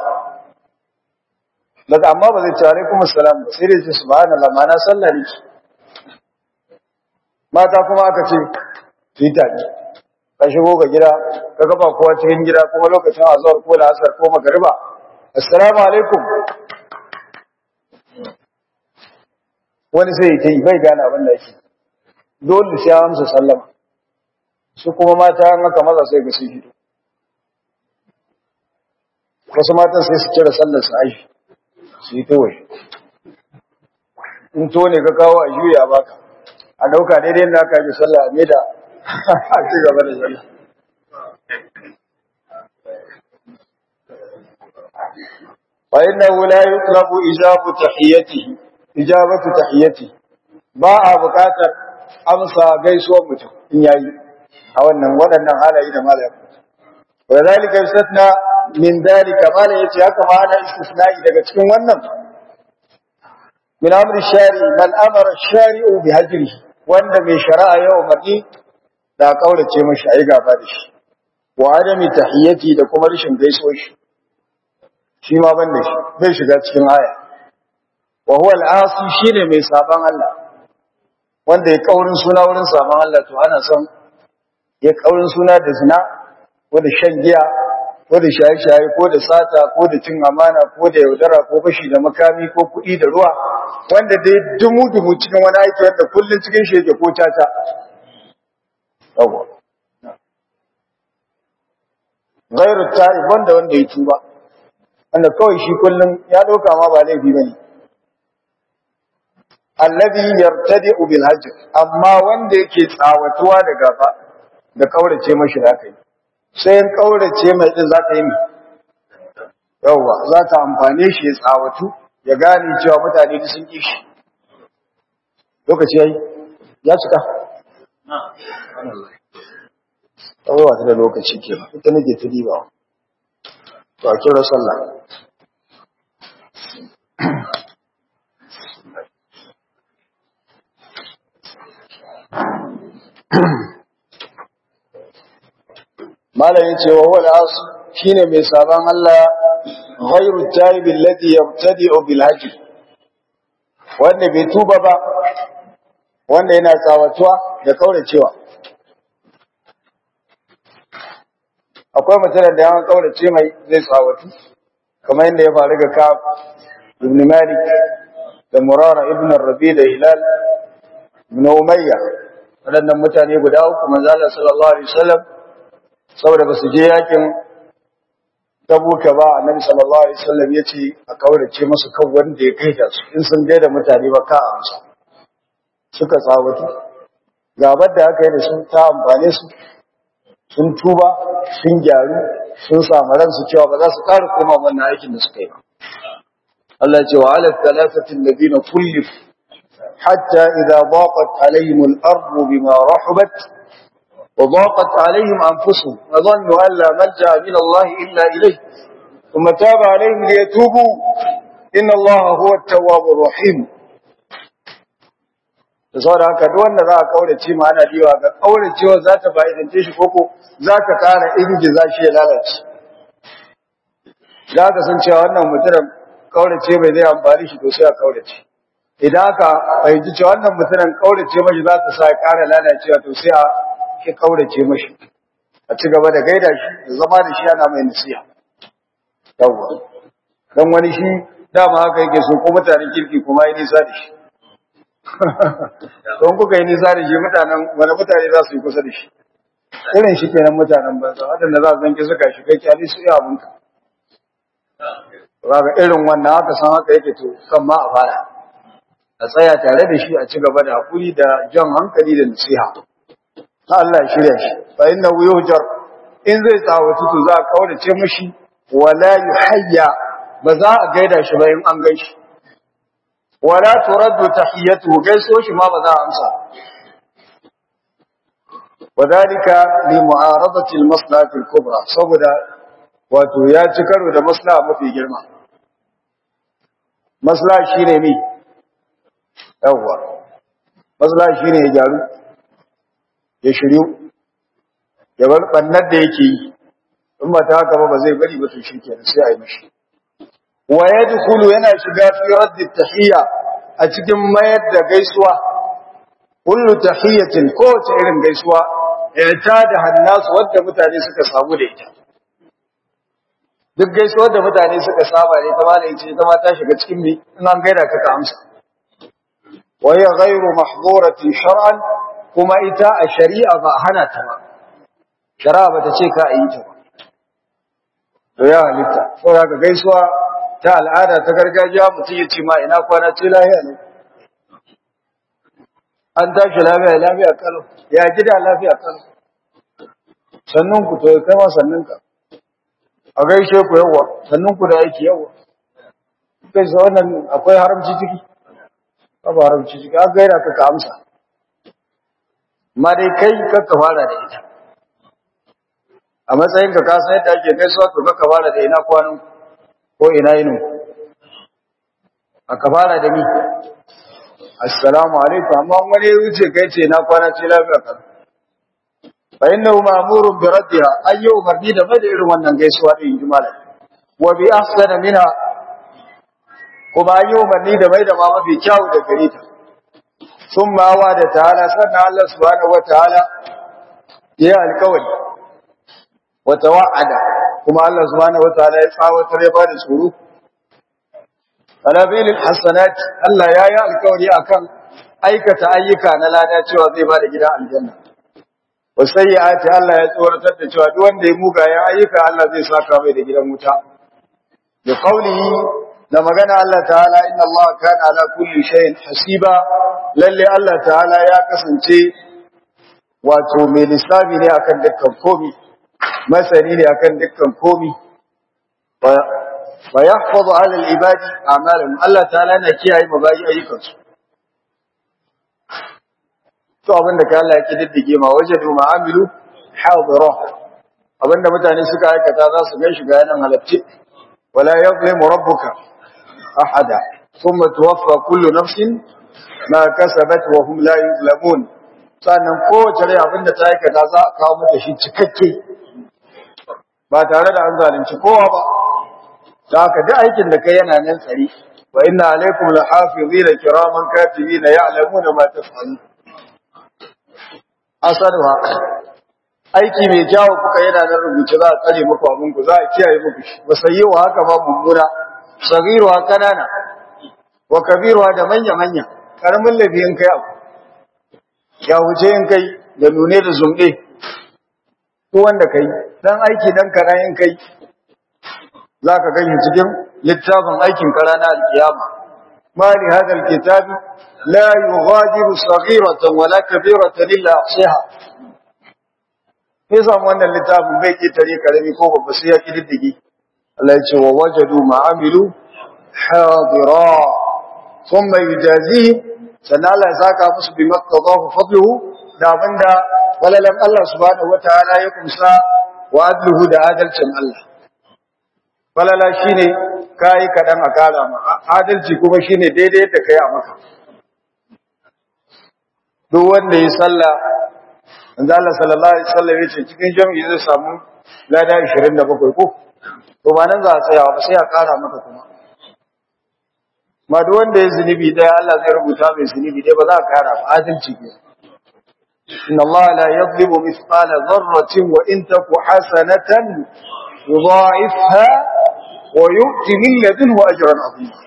daga amma ba zai ce alaikum salam ba sai dai ce subhanallah ma'ana sallah ne mata kuma aka ce fita ne ka shigo ga gida ka gaba kowa cikin gida kuma lokacin azhar ko da asar ko magriba assalamu alaikum wani sai ya yi bai gane abin da yake dole sai amsa sallama su kuma mata an aka maza sai ga su hido wasu matan sai su kira sallar su aishi su yi kawai in to ne ka kawo a juya baka a dauka daidai da aka yi sallah a maida a ci gaba da sallah fa innahu la yutlabu ijabatu tahiyyati ba a buƙatar amsa gaisuwar mutum in yayi a waɗannan halaye da malaka wa zalika yusatna min dalika malaka yace haka ma ana istisna'i daga cikin wannan min amri shari'i man amara shari'u bi hajrihi wanda mai shari'a ya umarni da kaurace mashi ayi gaba da shi wa adami tahiyyati da kuma rishin gaisuwar shi ma banda shi bai shiga cikin aya wa huwa al-asi shine mai saban Allah wanda ya kaurin suna wurin saban Allah to ana son ya kaurin suna da zina ko da shan giya ko da shaye-shaye ko da sata ko da cin amana ko da yaudara ko fashi da makami ko kuɗi da ruwa wanda dai dumu-dumu cikin wani aiki wanda kullum cikin shi yake ko caca yawa ghairu ta'ib wanda ya tuba wanda kawai shi kullum ya dauka ma ba laifi bane alladhi yartadi'u bil hajj amma wanda yake tsawatuwa da gaba da kaurace mashi da kai sai in kaurace mai din zaka yi yawa zaka amfane shi ya tsawatu ya gane cewa mutane sun ki shi lokaci yayi ya cika kawai wata da lokaci ke ita nake ta diba to a kira sallah malam yace wa wal asu shine mai saban Allah ghayru tayyib alladhi yabtadi'u bil hajj wanda bai tuba ba wanda yana tsawatuwa da kauracewa akwai mutum da yawan kaurace mai zai tsawatu kamar yadda ya faru ga Ka'ab ibn Malik da Murara ibn Rabi da Hilal ibn Umayya waɗannan mutane guda uku manzo Allah sallallahu alaihi wasallam saboda basu je yakin Tabuka ba Annabi sallallahu alaihi wasallam yace a kaurace musu kan wanda ya kai da su in sun je da mutane ba ka amsa suka tsawatu gabar da aka yi da su ta amfane su sun tuba sun gyaru sun samu ransu cewa ba za su ƙara koma wannan aikin da suka yi ba Allah ya ce wa ala thalathatin ladina kullif hatta idza daqat alaihim al-ardu bima rahabat wa daqat alaihim anfusuhum wa dhannu an la malja min Allah illa ilayh thumma taba alaihim liyatubu inna Allah huwa at-tawwabur rahim da saboda haka duk wanda za a kaurace ma ana diwa ga kauracewa za ta fa'idance shi koko za ka kara ingiza shi ya lalace za ka san cewa wannan mutumin kaurace bai zai amfani shi to sai a kaurace idan aka fahimci cewa wannan mutumin kaurace mashi za ta sa ya kara lalacewa to sai a ki kaurace mashi a ci gaba da gaida shi da zama da shi ana mai nasiha yawwa dan wani shi dama haka yake so ko mutanen kirki kuma yi nisa da shi don kuka yi nisa da shi wani mutane za su yi kusa da shi irin shi kenan mutanen banza waɗanda za su zanke suka shi kai kyali su iya abinka ba ga irin wannan haka san haka yake to kan ma a fara a tsaya tare da shi a ci gaba da haƙuri da jan hankali da nasiha ta Allah ya shirya shi fa inna yuhjar in zai tsawatu to za a kaurace mishi wala yuhayya ba za a gaida shi ba in an gaishe wala turaddu tahiyatuhu gaiso shi ma ba za a amsa wadalika li mu'aradati al-maslahati al-kubra saboda wato ya ci karo da maslaha mafi girma maslaha shine ne yawa maslaha shine ya gyaru ya shiryu ya bar bannar da yake yi in ba ta haka ba zai bari ba to shikenan sai a yi mishi wa yadkhulu yana shiga fi radd at-tahiyya a cikin mayar da gaisuwa kullu tahiyatin ko ta irin gaisuwa ta da hannasu wanda mutane suka samu da ita duk gaisuwar da mutane suka saba ne ta malai ce ta ma ta shiga cikin me in an gaida ka amsa wa ya ghayru mahdurati shar'an kuma ita a shari'a ba hana ta ba shari'a ba ta ce ka yi ta ba to ya halitta saboda ga gaisuwa ta al'ada ta gargajiya mutum ya ce ma ina kwana ce lafiya ne an tashi lafiya kalau ya gida lafiya kalau sannan ku to kai ma sannan ka a gaishe ku yawa sannan ku da aiki yawa kai sa wannan akwai haramci ciki ba haramci ciki an gaira ka amsa amma dai kai ka fara da ita a matsayin ka san yadda ake gaisuwa to ka fara da ina kwanan ko ina yinin aka fara da ni assalamu alaikum amma wani ya wuce kai ce na kwana ce lafiya kan fa innahu ma'murun bi raddiha ayyu umarni da bada irin wannan gaisuwa din jumala wa bi ahsana minha kuma ayyu umarni da bai da ma mafi kyau da gare ta thumma wa da ta'ala sanna Allah subhanahu wa ta'ala ya alkawari wa tawa'ada kuma Allah subhanahu wa ta'ala ya tsawatar ya bada tsoro alabil hasanat Allah ya yi alkawari akan aikata ayyuka na lada cewa zai bada gidan aljanna wasayyi'ati Allah ya tsoratar da cewa duk wanda ya mugayen ayyuka Allah zai saka mai da gidan wuta da qaulihi da magana Allah ta'ala inna Allah kana ala kulli shay'in hasiba lalle Allah ta'ala ya kasance wato mai lissafi ne akan dukkan komai masani ne akan dukkan komai wa yahfazu 'ala al-ibadi a'malahum Allah ta'ala na kiyaye mabayi ayyukansu to abinda kai Allah ya kididdige ma wajadu ma'amilu hadira abinda mutane suka aikata za su ganshi ga yanan halacce wala yuzlimu rabbuka ahada thumma tuwaffa kullu nafsin ma kasabat wa hum la yuzlamun sannan kowace rai abinda ta aikata za a kawo mata shi cikakke ba tare da an zalunci kowa ba da haka duk aikin da kai yana nan tsari wa inna alaikum lahafizina kiraman katibina ya'lamuna ma taf'alun asarwa aiki mai kyawu kuka yana nan rubuce za a tsare muku abin ku za a kiyaye muku shi wasayyiwa haka ba mummuna sagiruwa kanana wa kabiruwa da manya karamin lafiyan kai abu ya wuce in kai da nune da zumɗe ko wanda kai dan aiki dan karayin kai zaka gani cikin littafin aikin karana alkiyama mali hadal kitabi la yughadiru saghiratan wala kabiratan illa ahsaha yasa wannan littafin bai ke tare karami ko babba sai ya kididdigi Allah ya ce wa wajadu ma'amilu hadira thumma yujazihi sannan Allah ya saka musu bi maqtadahu fadluhu da abinda walalan Allah subhanahu wataala ya kumsa wa adluhu da adalcin Allah walala shine kai kadan a kara ma adalci kuma shine daidai da kai a maka duk wanda ya salla manzo Allah sallallahu alaihi wasallam yace cikin jami'i zai samu lada 27 ko to ba nan za a tsaya ba sai a kara maka kuma ma duk wanda ya zunubi daya Allah zai rubuta mai zunubi dai ba za a kara ba adalci ke inna Allah la yadhlimu mithqala dharratin wa in taku hasanatan yudha'ifha wa yu'ti min ladunhu ajran 'azima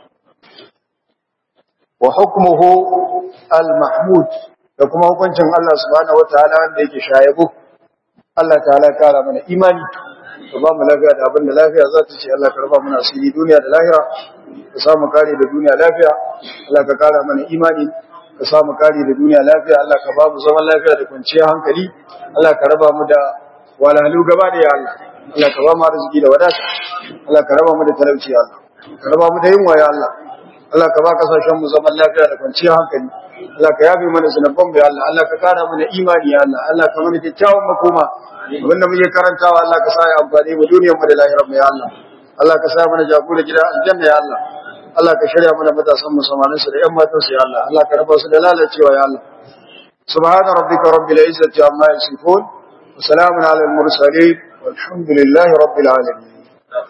wa hukmuhu al-mahmud da kuma hukuncin Allah subhanahu wataala wanda yake shayabo Allah ta'ala kara mana imani ka ba mu lafiya da abin da lafiya za ta ce Allah ka raba mana asiri duniya da lahira ka samu kare da duniya lafiya Allah ka kara mana imani ka samu kare da duniya lafiya Allah ka ba mu zaman lafiya da kwanciyar hankali Allah ka raba mu da walalu gaba da ya Allah Allah ka ba mu arziki da wadata Allah ka raba mu da talauci ya Allah ka raba mu da yunwa ya Allah Allah ka ba kasashen mu zaman lafiya da kwanciyar hankali Allah ka yabe mana zunuban ya Allah Allah ka kara mana imani ya Allah Allah ka mana kyakkyawan makoma abinda muke karantawa Allah ka sa ya amfani mu duniyar mu da lahirar mu ya Allah Allah ka sa mana jagora gida aljanna ya Allah Allah ka shirya mana matasan mu samanin su da ƴan matan su ya Allah Allah ka raba su da lalacewa ya Allah subhana rabbika rabbil izzati amma yasifun wa salamun alal mursalin walhamdulillahi rabbil alamin